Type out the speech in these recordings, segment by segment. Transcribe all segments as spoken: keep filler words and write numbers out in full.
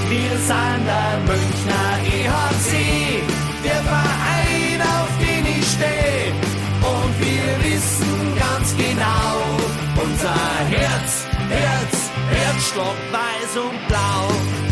Wir sind der Münchner E H C, der Verein, auf den ich stehe. Und wir wissen ganz genau, unser Herz, Herz, Herzstock, weiß und blau.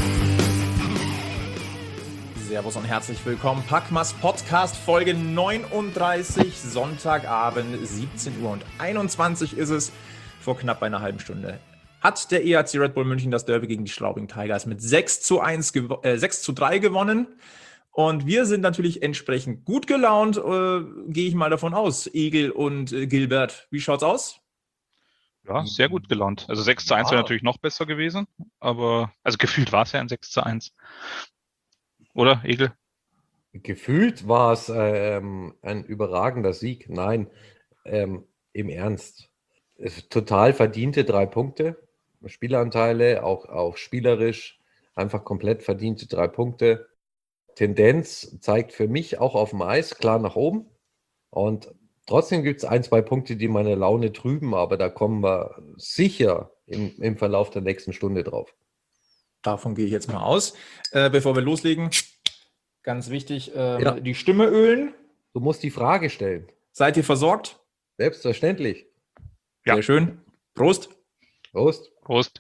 Servus und herzlich willkommen. Packmas Podcast Folge neununddreißig, Sonntagabend, siebzehn Uhr und einundzwanzig ist es. Vor knapp einer halben Stunde hat der E H C Red Bull München das Derby gegen die Straubing Tigers mit sechs zu eins, äh, sechs zu drei gewonnen. Und wir sind natürlich entsprechend gut gelaunt, äh, gehe ich mal davon aus. Egel und äh, Gilbert, wie schaut's aus? Ja, sehr gut gelaunt. Also sechs zu eins wäre natürlich noch besser gewesen, aber also gefühlt war es ja ein sechs zu eins. Oder, Egel? Gefühlt war es ähm, ein überragender Sieg. Nein, ähm, im Ernst. Es total verdiente drei Punkte. Spielanteile, auch, auch spielerisch, einfach komplett verdiente drei Punkte. Tendenz zeigt für mich auch auf dem Eis klar nach oben. Und trotzdem gibt es ein, zwei Punkte, die meine Laune trüben, aber da kommen wir sicher im, im Verlauf der nächsten Stunde drauf. Davon gehe ich jetzt mal aus. Äh, bevor wir loslegen, ganz wichtig, ähm, Ja. die Stimme ölen. Du musst die Frage stellen. Seid ihr versorgt? Selbstverständlich. Ja. Sehr schön. Prost. Prost. Prost.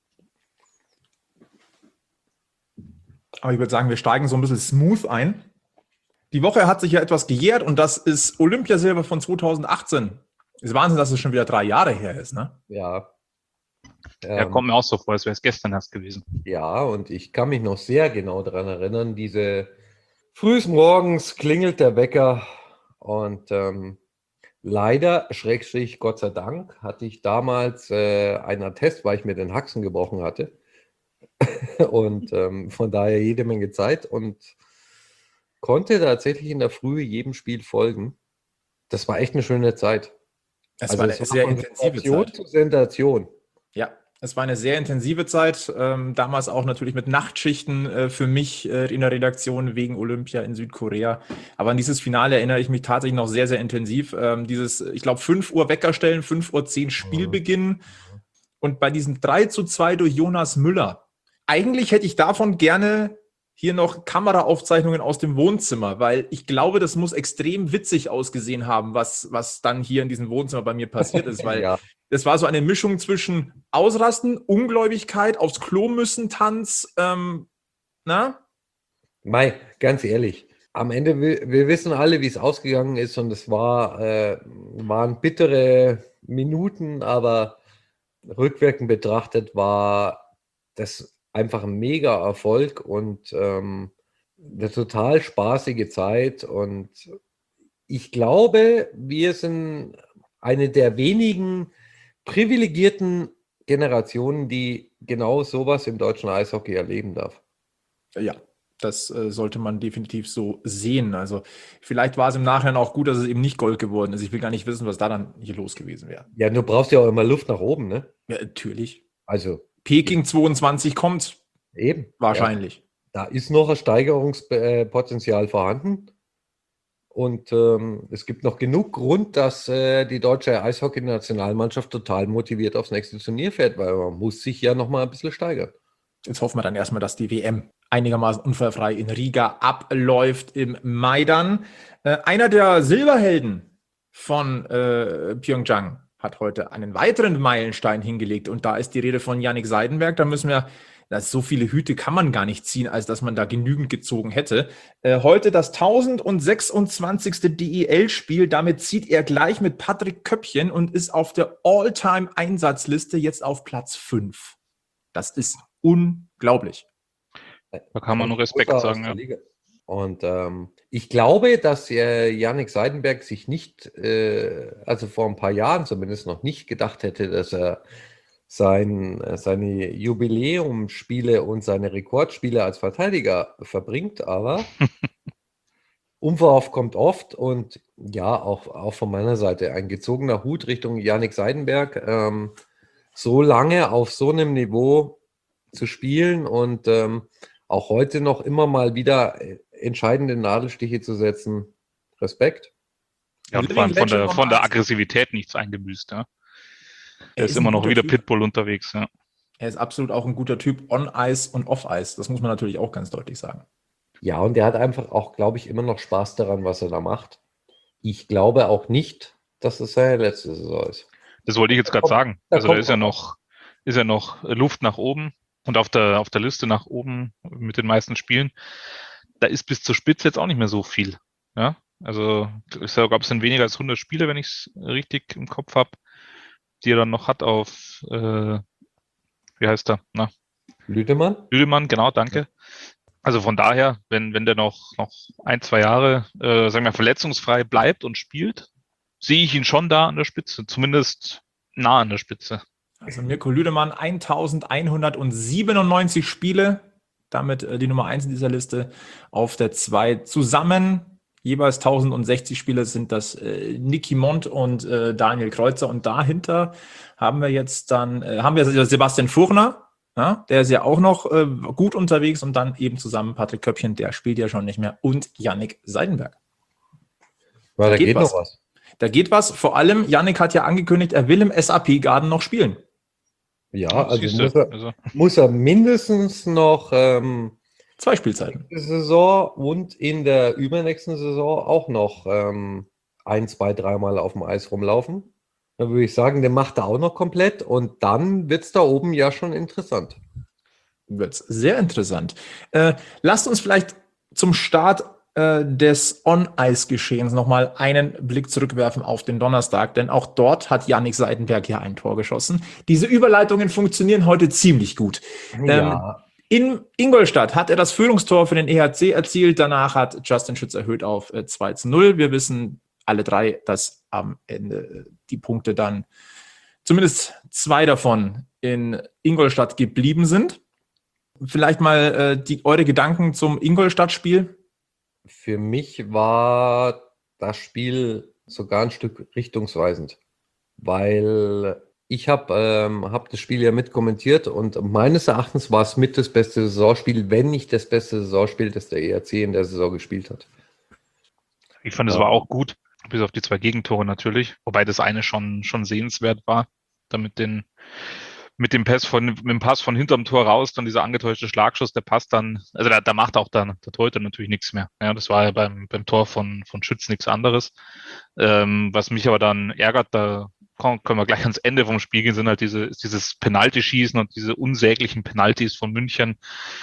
Aber ich würde sagen, wir steigen so ein bisschen smooth ein. Die Woche hat sich ja etwas gejährt und das ist Olympiasilber von zweitausendachtzehn. Ist Wahnsinn, dass es schon wieder drei Jahre her ist, ne? Ja. Ja, Ähm, kommt mir auch so vor, als wäre es gestern erst gewesen. Ja, und ich kann mich noch sehr genau daran erinnern, diese frühs morgens klingelt der Wecker und ähm, leider, Schrägstrich, Gott sei Dank, hatte ich damals äh, einen Attest, weil ich mir den Haxen gebrochen hatte und ähm, von daher jede Menge Zeit und konnte tatsächlich in der Früh jedem Spiel folgen. Das war echt eine schöne Zeit. Es Also war eine es war sehr von intensive Sensation Zeit. zu Sensation. Ja, es war eine sehr intensive Zeit. Ähm, damals auch natürlich mit Nachtschichten äh, für mich äh, in der Redaktion wegen Olympia in Südkorea. Aber an dieses Finale erinnere ich mich tatsächlich noch sehr, sehr intensiv. Ähm, dieses, ich glaube, fünf Uhr Wecker stellen, fünf Uhr zehn Spielbeginn. Und bei diesem drei zu zwei durch Jonas Müller. Eigentlich hätte ich davon gerne hier noch Kameraaufzeichnungen aus dem Wohnzimmer, weil ich glaube, das muss extrem witzig ausgesehen haben, was, was dann hier in diesem Wohnzimmer bei mir passiert ist, weil Ja. das war so eine Mischung zwischen Ausrasten, Ungläubigkeit, aufs Klo müssen, Tanz, ähm, na? Mei, ganz ehrlich, am Ende, wir, wir wissen alle, wie es ausgegangen ist und es war, äh, waren bittere Minuten, aber rückwirkend betrachtet war das einfach ein Mega-Erfolg und ähm, eine total spaßige Zeit und ich glaube, wir sind eine der wenigen privilegierten Generationen, die genau sowas im deutschen Eishockey erleben darf. Ja, das äh, sollte man definitiv so sehen. Also vielleicht war es im Nachhinein auch gut, dass es eben nicht Gold geworden ist. Ich will gar nicht wissen, was da dann hier los gewesen wäre. Ja, du brauchst ja auch immer Luft nach oben, ne? Ja, natürlich. Also Peking zweiundzwanzig kommt eben. wahrscheinlich. Ja, da ist noch ein Steigerungspotenzial vorhanden. Und ähm, es gibt noch genug Grund, dass äh, die deutsche Eishockey-Nationalmannschaft total motiviert aufs nächste Turnier fährt, weil man muss sich ja noch mal ein bisschen steigern. Jetzt hoffen wir dann erstmal, dass die W M einigermaßen unfallfrei in Riga abläuft im Mai dann. Äh, einer der Silberhelden von äh, Pyeongchang hat heute einen weiteren Meilenstein hingelegt und da ist die Rede von Jannik Seidenberg. Da müssen wir, das so viele Hüte kann man gar nicht ziehen, als dass man da genügend gezogen hätte. Äh, heute das tausendsechsundzwanzigste D E L-Spiel. Damit zieht er gleich mit Patrick Köppchen und ist auf der All-Time-Einsatzliste jetzt auf Platz fünf. Das ist unglaublich. Da kann man nur Respekt Großer sagen. aus der Ja. Liga. Und ähm, ich glaube, dass äh, Jannik Seidenberg sich nicht, äh, also vor ein paar Jahren zumindest noch nicht gedacht hätte, dass er sein, äh, seine Jubiläumsspiele und seine Rekordspiele als Verteidiger verbringt, aber Unverhofft kommt oft und ja, auch, auch von meiner Seite ein gezogener Hut Richtung Jannik Seidenberg. Ähm, so lange auf so einem Niveau zu spielen und ähm, auch heute noch immer mal wieder entscheidende Nadelstiche zu setzen. Respekt. Ja, und vor allem von der, von der Aggressivität nichts eingebüßt. Ja. Er ist, ist immer noch wieder Typ. Pitbull unterwegs. Ja. Er ist absolut auch ein guter Typ on-Ice und off-Ice. Das muss man natürlich auch ganz deutlich sagen. Ja, und der hat einfach auch, glaube ich, immer noch Spaß daran, was er da macht. Ich glaube auch nicht, dass es seine letzte Saison ist. Das wollte ich jetzt gerade sagen. da Also da kommt ist ja noch noch, ist ja noch Luft nach oben und auf der, auf der Liste nach oben mit den meisten Spielen. Da ist bis zur Spitze jetzt auch nicht mehr so viel. Ja, also ich glaube, es sind weniger als hundert Spiele, wenn ich es richtig im Kopf habe, die er dann noch hat auf, äh, wie heißt er? Na, Lüdemann? Lüdemann, genau, danke. Also von daher, wenn, wenn der noch, noch ein, zwei Jahre, äh, sagen wir, verletzungsfrei bleibt und spielt, sehe ich ihn schon da an der Spitze, zumindest nah an der Spitze. Also Mirko Lüdemann, eintausendeinhundertsiebenundneunzig Spiele, damit äh, die Nummer eins in dieser Liste. Auf der zwei zusammen, jeweils tausendsechzig Spiele sind das äh, Niki Mont und äh, Daniel Kreuzer. Und dahinter haben wir jetzt dann, äh, haben wir Sebastian Furner, ja, der ist ja auch noch äh, gut unterwegs, und dann eben zusammen Patrick Köppchen, der spielt ja schon nicht mehr, und Yannick Seidenberg. Weil da, geht geht was. noch was. Da geht was. Vor allem, Yannick hat ja angekündigt, er will im S A P-Garden noch spielen. Ja, also Siehste, muss er, also muss er mindestens noch ähm, Zwei Spielzeiten. nächste Saison und in der übernächsten Saison auch noch ähm, ein, zwei, dreimal auf dem Eis rumlaufen. Dann würde ich sagen, der macht er auch noch komplett, und dann wird es da oben ja schon interessant. Wird sehr interessant. Äh, lasst uns vielleicht zum Start äh, des On-Ice-Geschehens nochmal einen Blick zurückwerfen auf den Donnerstag, denn auch dort hat Yannick Seidenberg ja ein Tor geschossen. Diese Überleitungen funktionieren heute ziemlich gut. Ja. Ähm, in Ingolstadt hat er das Führungstor für den E H C erzielt. Danach hat Justin Schütz erhöht auf äh, zwei zu null. Wir wissen alle drei, dass am Ende die Punkte dann, zumindest zwei davon, in Ingolstadt geblieben sind. Vielleicht mal äh, die, eure Gedanken zum Ingolstadt-Spiel. Für mich war das Spiel sogar ein Stück richtungsweisend, weil ich habe ähm, hab das Spiel ja mitkommentiert, und meines Erachtens war es mit das beste Saisonspiel, wenn nicht das beste Saisonspiel, das der E R C in der Saison gespielt hat. ich fand, es Ja. war auch gut, bis auf die zwei Gegentore natürlich, wobei das eine schon, schon sehenswert war, damit den mit dem Pass von, mit dem Pass von hinterm Tor raus, dann dieser angetäuschte Schlagschuss, der passt dann, also da, da macht auch dann der Torhüter natürlich nichts mehr. Ja, das war ja beim, beim Tor von, von Schütz nichts anderes. Ähm, was mich aber dann ärgert, da können wir gleich ans Ende vom Spiel gehen, sind halt diese, ist dieses Penalty-Schießen und diese unsäglichen Penalties von München.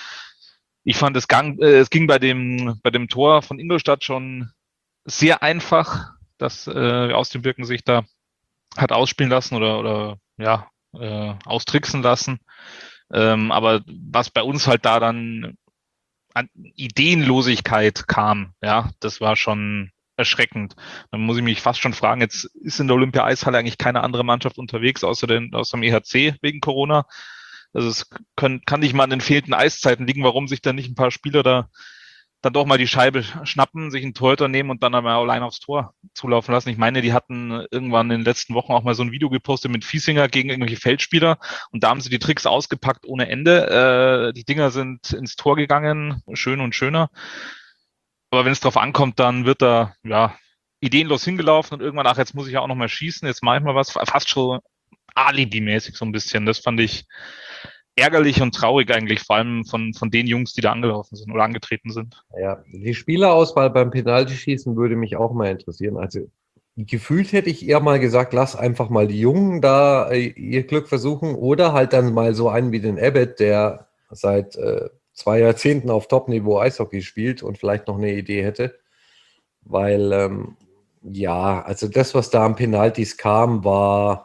Ich fand, es, gang, äh, es ging bei dem, bei dem Tor von Ingolstadt schon sehr einfach, dass äh, aus dem Birken sich da hat ausspielen lassen oder, oder ja, äh, austricksen lassen. Ähm, aber was bei uns halt da dann an Ideenlosigkeit kam, ja, das war schon erschreckend. Dann muss ich mich fast schon fragen, jetzt ist in der Olympia-Eishalle eigentlich keine andere Mannschaft unterwegs, außer, den, außer dem E H C wegen Corona. Also es können, kann nicht mal an den fehlenden Eiszeiten liegen, warum sich dann nicht ein paar Spieler da dann doch mal die Scheibe schnappen, sich einen Torhüter nehmen und dann einmal allein aufs Tor zulaufen lassen. Ich meine, die hatten irgendwann in den letzten Wochen auch mal so ein Video gepostet mit Fiesinger gegen irgendwelche Feldspieler, und da haben sie die Tricks ausgepackt ohne Ende. Äh, die Dinger sind ins Tor gegangen, schön und schöner. Aber wenn es drauf ankommt, dann wird da ja ideenlos hingelaufen und irgendwann, ach, jetzt muss ich ja auch noch mal schießen, jetzt mache ich mal was, fast schon Alibi-mäßig so ein bisschen. Das fand ich ärgerlich und traurig eigentlich, vor allem von, von den Jungs, die da angelaufen sind oder angetreten sind. Ja, die Spielerauswahl beim Penaltyschießen würde mich auch mal interessieren. Also gefühlt hätte ich eher mal gesagt, lass einfach mal die Jungen da äh, ihr Glück versuchen, oder halt dann mal so einen wie den Abbott, der seit äh, zwei Jahrzehnten auf Top-Niveau Eishockey spielt und vielleicht noch eine Idee hätte. Weil, ähm, ja, also das, was da an Penaltys kam, war...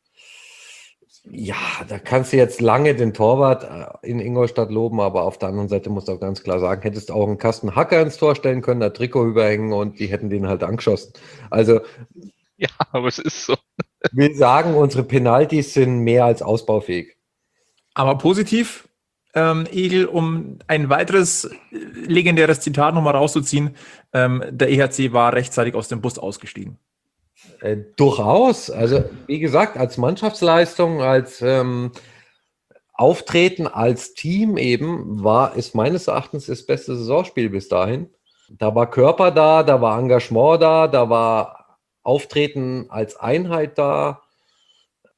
Ja, da kannst du jetzt lange den Torwart in Ingolstadt loben, aber auf der anderen Seite musst du auch ganz klar sagen, hättest du auch einen Kasten Hacker ins Tor stellen können, da Trikot überhängen, und die hätten den halt angeschossen. Also, ja, aber es ist so. Wir sagen, unsere Penalties sind mehr als ausbaufähig. Aber positiv, ähm, Egel, um ein weiteres legendäres Zitat nochmal rauszuziehen, ähm, der E H C war rechtzeitig aus dem Bus ausgestiegen. Äh, durchaus. Also, wie gesagt, als Mannschaftsleistung, als ähm, Auftreten als Team eben, war es meines Erachtens das beste Saisonspiel bis dahin. Da war Körper da, da war Engagement da, da war Auftreten als Einheit da.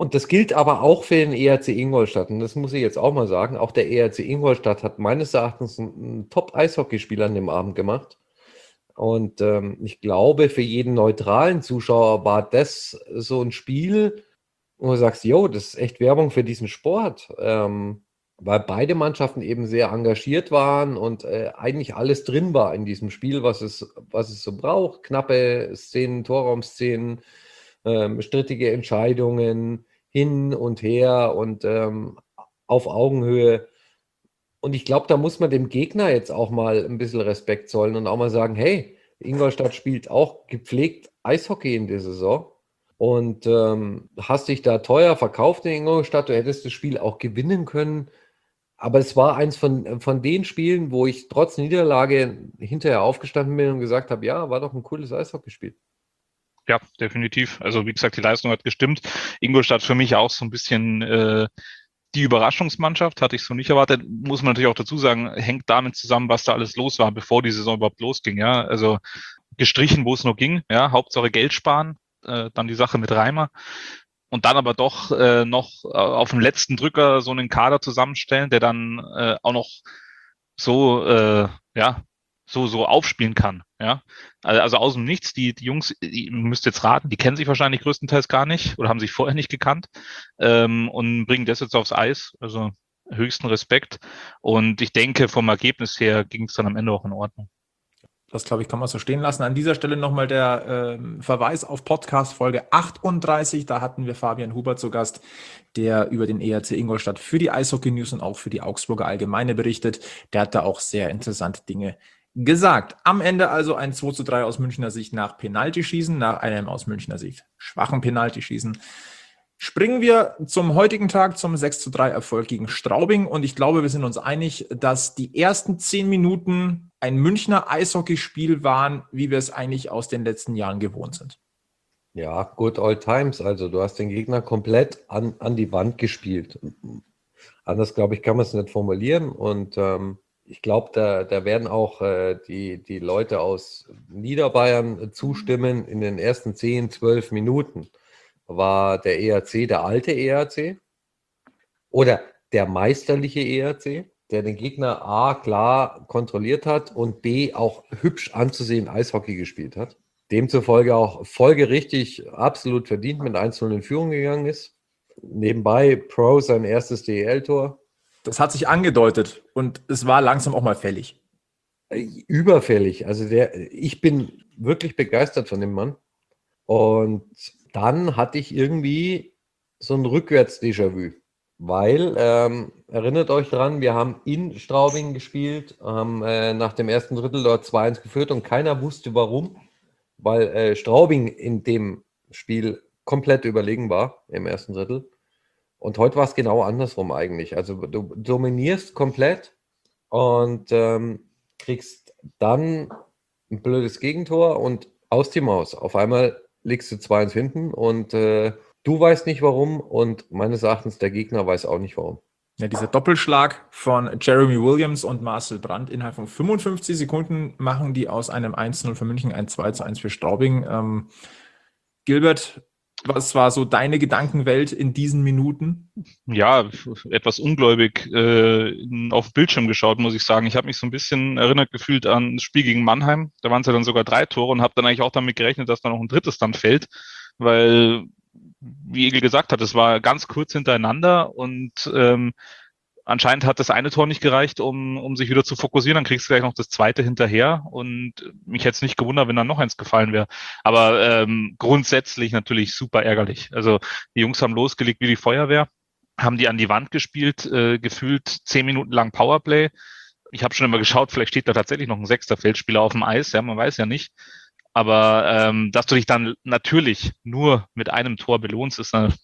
Und das gilt aber auch für den E R C Ingolstadt. Und das muss ich jetzt auch mal sagen. Auch der E R C Ingolstadt hat meines Erachtens einen, einen Top-Eishockeyspiel an dem Abend gemacht. Und ähm, ich glaube, für jeden neutralen Zuschauer war das so ein Spiel, wo du sagst, jo, das ist echt Werbung für diesen Sport. Ähm, weil beide Mannschaften eben sehr engagiert waren und äh, eigentlich alles drin war in diesem Spiel, was es, was es so braucht. Knappe Szenen, Torraumszenen, ähm, strittige Entscheidungen, hin und her und ähm, auf Augenhöhe. Und ich glaube, da muss man dem Gegner jetzt auch mal ein bisschen Respekt zollen und auch mal sagen, hey, Ingolstadt spielt auch gepflegt Eishockey in der Saison und ähm, hast dich da teuer verkauft in Ingolstadt, du hättest das Spiel auch gewinnen können. Aber es war eins von, von den Spielen, wo ich trotz Niederlage hinterher aufgestanden bin und gesagt habe, ja, war doch ein cooles Eishockeyspiel. Ja, definitiv. Also wie gesagt, die Leistung hat gestimmt. Ingolstadt für mich auch so ein bisschen äh, die Überraschungsmannschaft, hatte ich so nicht erwartet. Muss man natürlich auch dazu sagen, hängt damit zusammen, was da alles los war, bevor die Saison überhaupt losging. Ja, also gestrichen, wo es nur ging. Ja, Hauptsache Geld sparen. Äh, dann die Sache mit Reimer. Und dann aber doch äh, noch äh, auf dem letzten Drücker so einen Kader zusammenstellen, der dann äh, auch noch so, äh, ja, so, so aufspielen kann, ja. Also aus dem Nichts, die, die Jungs, ihr müsst jetzt raten, die kennen sich wahrscheinlich größtenteils gar nicht oder haben sich vorher nicht gekannt, ähm, und bringen das jetzt aufs Eis, also höchsten Respekt. Und ich denke, vom Ergebnis her ging es dann am Ende auch in Ordnung. Das, glaube ich, kann man so stehen lassen. An dieser Stelle nochmal der äh, Verweis auf Podcast Folge achtunddreißig. Da hatten wir Fabian Huber zu Gast, der über den E R C Ingolstadt für die Eishockey News und auch für die Augsburger Allgemeine berichtet. Der hat da auch sehr interessante Dinge gesagt. Am Ende also ein zwei zu drei aus Münchner Sicht nach Penaltyschießen, nach einem aus Münchner Sicht schwachen Penaltyschießen. Springen wir zum heutigen Tag zum sechs zu drei Erfolg gegen Straubing und ich glaube, wir sind uns einig, dass die ersten zehn Minuten ein Münchner Eishockeyspiel waren, wie wir es eigentlich aus den letzten Jahren gewohnt sind. Ja, good old times. Also du hast den Gegner komplett an, an die Wand gespielt. Anders, glaube ich, kann man es nicht formulieren. Und ähm, ich glaube, da, da werden auch äh, die, die Leute aus Niederbayern zustimmen. In den ersten zehn, zwölf Minuten war der E R C der alte E R C oder der meisterliche E R C, der den Gegner A klar kontrolliert hat und B auch hübsch anzusehen Eishockey gespielt hat. Demzufolge auch folgerichtig absolut verdient mit eins zu null in Führung gegangen ist. Nebenbei Pro sein erstes D E L-Tor. Das hat sich angedeutet und es war langsam auch mal fällig. Überfällig. Also der, ich bin wirklich begeistert von dem Mann. Und dann hatte ich irgendwie so ein Rückwärts-Déjà-vu. Weil, ähm, erinnert euch dran, wir haben in Straubing gespielt, haben äh, nach dem ersten Drittel dort zwei eins geführt und keiner wusste warum, weil äh, Straubing in dem Spiel komplett überlegen war im ersten Drittel. Und heute war es genau andersrum eigentlich. Also du dominierst komplett und ähm, kriegst dann ein blödes Gegentor und aus die Maus. Auf einmal liegst du zwei eins hinten und äh, du weißt nicht warum und meines Erachtens der Gegner weiß auch nicht warum. Ja, dieser Doppelschlag von Jeremy Williams und Marcel Brandt innerhalb von fünfundfünfzig Sekunden machen die aus einem eins zu null für München ein zwei zu eins für Straubing. Ähm, Gilbert, was war so deine Gedankenwelt in diesen Minuten? Ja, etwas ungläubig äh, auf Bildschirm geschaut, muss ich sagen. Ich habe mich so ein bisschen erinnert gefühlt an das Spiel gegen Mannheim. Da waren es ja dann sogar drei Tore und habe dann eigentlich auch damit gerechnet, dass da noch ein drittes dann fällt, weil, wie Egel gesagt hat, es war ganz kurz hintereinander und ähm, anscheinend hat das eine Tor nicht gereicht, um, um sich wieder zu fokussieren. Dann kriegst du gleich noch das zweite hinterher und mich hätte es nicht gewundert, wenn dann noch eins gefallen wäre. Aber ähm, grundsätzlich natürlich super ärgerlich. Also die Jungs haben losgelegt wie die Feuerwehr, haben die an die Wand gespielt, äh, gefühlt zehn Minuten lang Powerplay. Ich habe schon immer geschaut, vielleicht steht da tatsächlich noch ein sechster Feldspieler auf dem Eis, ja, man weiß ja nicht. Aber ähm, dass du dich dann natürlich nur mit einem Tor belohnst, ist eine,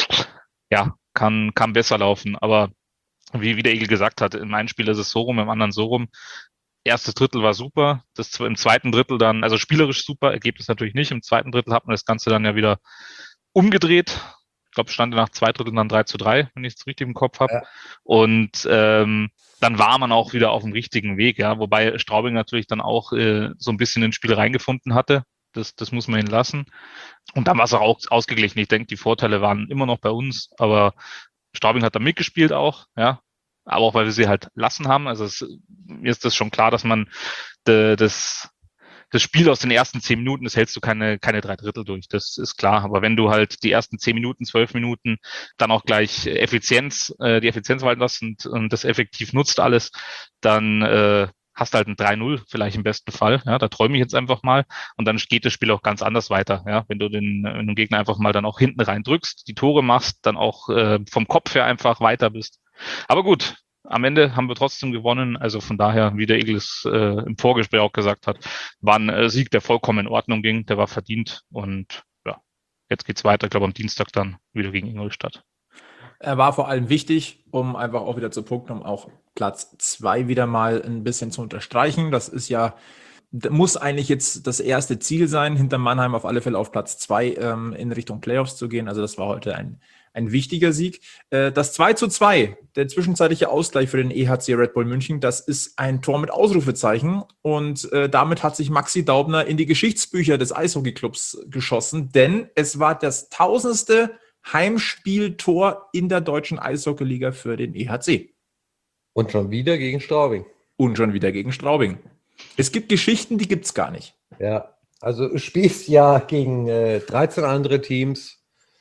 ja, kann, kann besser laufen. Aber wie, wie der Egel gesagt hat, in meinem Spiel ist es so rum, im anderen so rum. Erstes Drittel war super, das im zweiten Drittel dann, also spielerisch super, Ergebnis natürlich nicht. Im zweiten Drittel hat man das Ganze dann ja wieder umgedreht. Ich glaube, stand nach zwei Dritteln dann drei zu drei, wenn ich es richtig im Kopf habe. Ja. Und ähm, dann war man auch wieder auf dem richtigen Weg, ja, wobei Straubing natürlich dann auch äh, so ein bisschen ins Spiel reingefunden hatte. Das, das muss man ihn lassen. Und dann war es auch ausgeglichen. Ich denke, die Vorteile waren immer noch bei uns, aber Straubing hat da mitgespielt auch, ja. Aber auch, weil wir sie halt lassen haben. Also es, mir ist das schon klar, dass man de, das, das Spiel aus den ersten zehn Minuten, das hältst du keine, keine drei Drittel durch. Das ist klar. Aber wenn du halt die ersten zehn Minuten, zwölf Minuten dann auch gleich Effizienz, äh, die Effizienz walten lässt und, und das effektiv nutzt alles, dann äh, hast halt ein drei null vielleicht im besten Fall. Ja, da träume ich jetzt einfach mal. Und dann geht das Spiel auch ganz anders weiter. Ja, wenn du den, wenn du den Gegner einfach mal dann auch hinten rein drückst, die Tore machst, dann auch äh, vom Kopf her einfach weiter bist. Aber gut, am Ende haben wir trotzdem gewonnen. Also von daher, wie der Egel es äh, im Vorgespräch auch gesagt hat, war ein äh, Sieg, der vollkommen in Ordnung ging. Der war verdient. Und ja, jetzt geht's weiter. Ich glaube, am Dienstag dann wieder gegen Ingolstadt. Er war vor allem wichtig, um einfach auch wieder zu punkten, um auch Platz zwei wieder mal ein bisschen zu unterstreichen. Das ist ja, muss eigentlich jetzt das erste Ziel sein, hinter Mannheim auf alle Fälle auf Platz zwei ähm, in Richtung Playoffs zu gehen. Also das war heute ein, ein wichtiger Sieg. Äh, das zwei zu zwei, der zwischenzeitliche Ausgleich für den E H C Red Bull München, das ist ein Tor mit Ausrufezeichen. Und äh, damit hat sich Maxi Daubner in die Geschichtsbücher des Eishockeyclubs geschossen, denn es war das tausendste Heimspieltor in der deutschen Eishockeyliga für den E H C. Und schon wieder gegen Straubing. Und schon wieder gegen Straubing. Es gibt Geschichten, die gibt es gar nicht. Ja, also du spielst ja gegen äh, dreizehn andere Teams.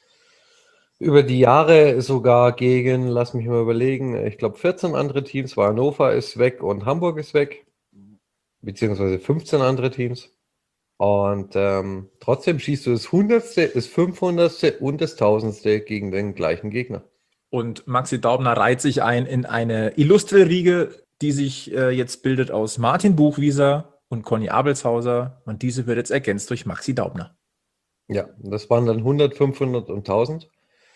Über die Jahre sogar gegen, lass mich mal überlegen, ich glaube vierzehn andere Teams, weil Hannover ist weg und Hamburg ist weg. Beziehungsweise fünfzehn andere Teams. Und ähm, trotzdem schießt du das Hundertste, das Fünfhundertste und das Tausendste gegen den gleichen Gegner. Und Maxi Daubner reiht sich ein in eine illustre Riege, die sich äh, jetzt bildet aus Martin Buchwieser und Conny Abelshauser. Und diese wird jetzt ergänzt durch Maxi Daubner. Ja, das waren dann hundert, fünfhundert und tausend.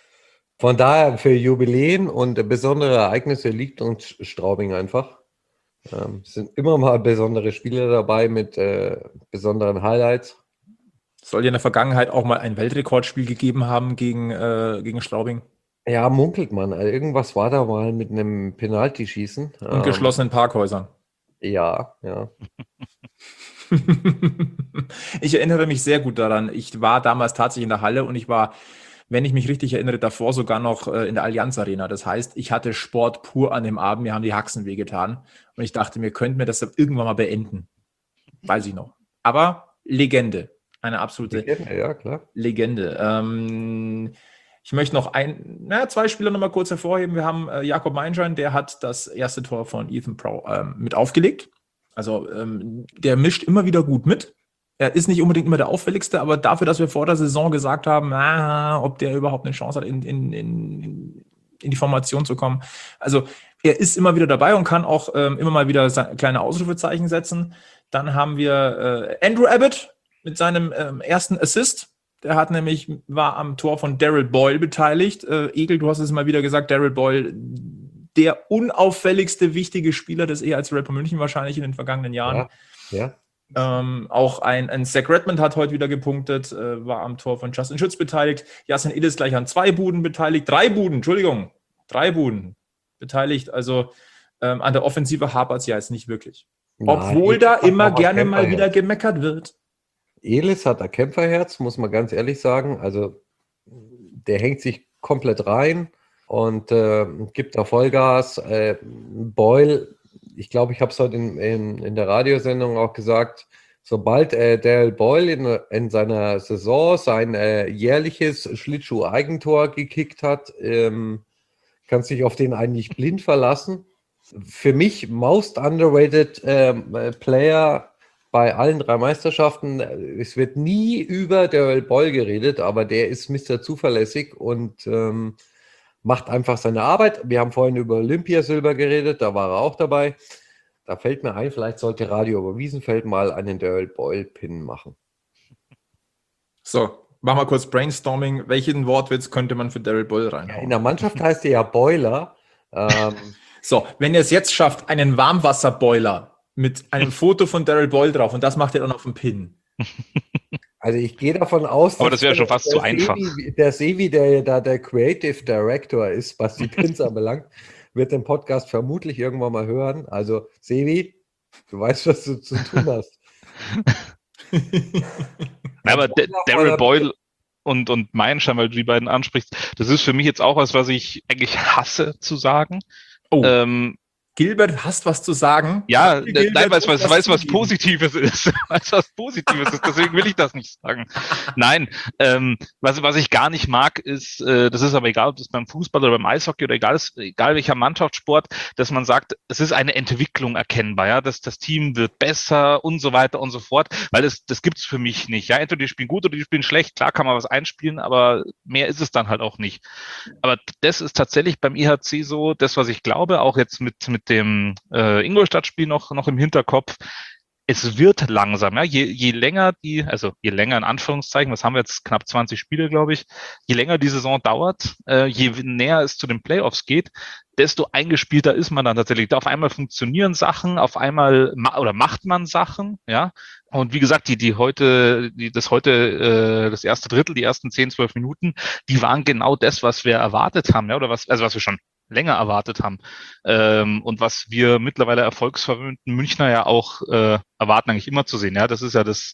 Von daher für Jubiläen und besondere Ereignisse liegt uns Straubing einfach. Ähm, es sind immer mal besondere Spiele dabei mit äh, besonderen Highlights. Soll ja in der Vergangenheit auch mal ein Weltrekordspiel gegeben haben gegen, äh, gegen Straubing. Ja, munkelt man. Also irgendwas war da mal mit einem Penalty-Schießen. Und Ähm, geschlossenen Parkhäusern. Ja, ja. Ich erinnere mich sehr gut daran. Ich war damals tatsächlich in der Halle und ich war, wenn ich mich richtig erinnere, davor sogar noch äh, in der Allianz Arena. Das heißt, ich hatte Sport pur an dem Abend. Mir haben die Haxen wehgetan. Und ich dachte, mir könnten wir das irgendwann mal beenden. Weiß ich noch. Aber Legende. Eine absolute Legende, ja, klar. Legende. Ähm, ich möchte noch ein, na, zwei Spieler noch mal kurz hervorheben. Wir haben äh, Jakob Meinschein, der hat das erste Tor von Ethan Prow ähm, mit aufgelegt. Also ähm, der mischt immer wieder gut mit. Er ist nicht unbedingt immer der auffälligste, aber dafür, dass wir vor der Saison gesagt haben, ah, ob der überhaupt eine Chance hat, in, in, in, in die Formation zu kommen. Also er ist immer wieder dabei und kann auch ähm, immer mal wieder kleine Ausrufezeichen setzen. Dann haben wir äh, Andrew Abbott mit seinem ähm, ersten Assist. Der hat nämlich, war am Tor von Daryl Boyle beteiligt. Äh, Egel, du hast es mal wieder gesagt, Daryl Boyle, der unauffälligste wichtige Spieler des E H C Red Bull München wahrscheinlich in den vergangenen Jahren. Ja, ja. Ähm, auch ein, ein Zach Redmond hat heute wieder gepunktet, äh, war am Tor von Justin Schütz beteiligt. Yasin Illes gleich an zwei Buden beteiligt. Drei Buden, Entschuldigung. Drei Buden beteiligt. Also ähm, an der Offensive hapert es ja jetzt nicht wirklich. Nein, Obwohl da immer gerne mal Kämpferherz. wieder gemeckert wird. Elis hat ein Kämpferherz, muss man ganz ehrlich sagen. Also der hängt sich komplett rein und äh, gibt da Vollgas. Äh, Boyle, ich glaube, ich habe es heute in, in, in der Radiosendung auch gesagt, sobald äh, Daryl Boyle in, in seiner Saison sein äh, jährliches Schlittschuh-Eigentor gekickt hat, ähm, kannst dich auf den eigentlich blind verlassen. Für mich most underrated ähm, Player bei allen drei Meisterschaften. Es wird nie über Daryl Boyle geredet, aber der ist Mister Zuverlässig und ähm, macht einfach seine Arbeit. Wir haben vorhin über Olympiasilber geredet, da war er auch dabei. Da fällt mir ein, vielleicht sollte Radio über Wiesenfeld mal einen Daryl Boyle-Pin machen. So, machen wir kurz Brainstorming. Welchen Wortwitz könnte man für Daryl Boyle reinhauen? In der Mannschaft heißt er ja Boiler. Ähm, So, wenn ihr es jetzt schafft, einen Warmwasserboiler mit einem Foto von Daryl Boyle drauf und das macht ihr dann auf dem Pin. Also ich gehe davon aus, Aber das wäre schon fast der zu einfach. Sevi, der Sevi, der da der Creative Director ist, was die Pins anbelangt, wird den Podcast vermutlich irgendwann mal hören. Also Sevi, du weißt, was du zu tun hast. Na, aber D- Daryl Boyle und, und Meilenstein, weil du die beiden ansprichst, das ist für mich jetzt auch was, was ich eigentlich hasse zu sagen. Oh, Ähm, Gilbert, hast was zu sagen? ja, Daniel nein, Gilbert weil es muss was, weiß, was zugeben. Positives ist. Weiß, was Positives ist, deswegen will ich das nicht sagen. Nein, ähm, was, was ich gar nicht mag, ist, äh, das ist aber egal, ob das beim Fußball oder beim Eishockey oder egal ist, egal welcher Mannschaftssport, dass man sagt, es ist eine Entwicklung erkennbar, ja, dass das Team wird besser und so weiter und so fort, weil das, das gibt's für mich nicht. Ja, entweder die spielen gut oder die spielen schlecht, klar kann man was einspielen, aber mehr ist es dann halt auch nicht. Aber das ist tatsächlich beim I H C so, das, was ich glaube, auch jetzt mit, mit dem äh, Ingolstadt-Spiel noch, noch im Hinterkopf. Es wird langsam, ja, je, je länger die, also je länger in Anführungszeichen, was haben wir jetzt, knapp zwanzig Spiele, glaube ich, je länger die Saison dauert, äh, je näher es zu den Playoffs geht, desto eingespielter ist man dann tatsächlich. Auf einmal funktionieren Sachen, auf einmal ma- oder macht man Sachen, ja. Und wie gesagt, die, die heute, die, das heute, äh, das erste Drittel, die ersten zehn, zwölf Minuten, die waren genau das, was wir erwartet haben, ja, oder was, also was wir schon länger erwartet haben. Ähm, und was wir mittlerweile erfolgsverwöhnten Münchner ja auch äh, erwarten, eigentlich immer zu sehen. Ja, das ist ja das.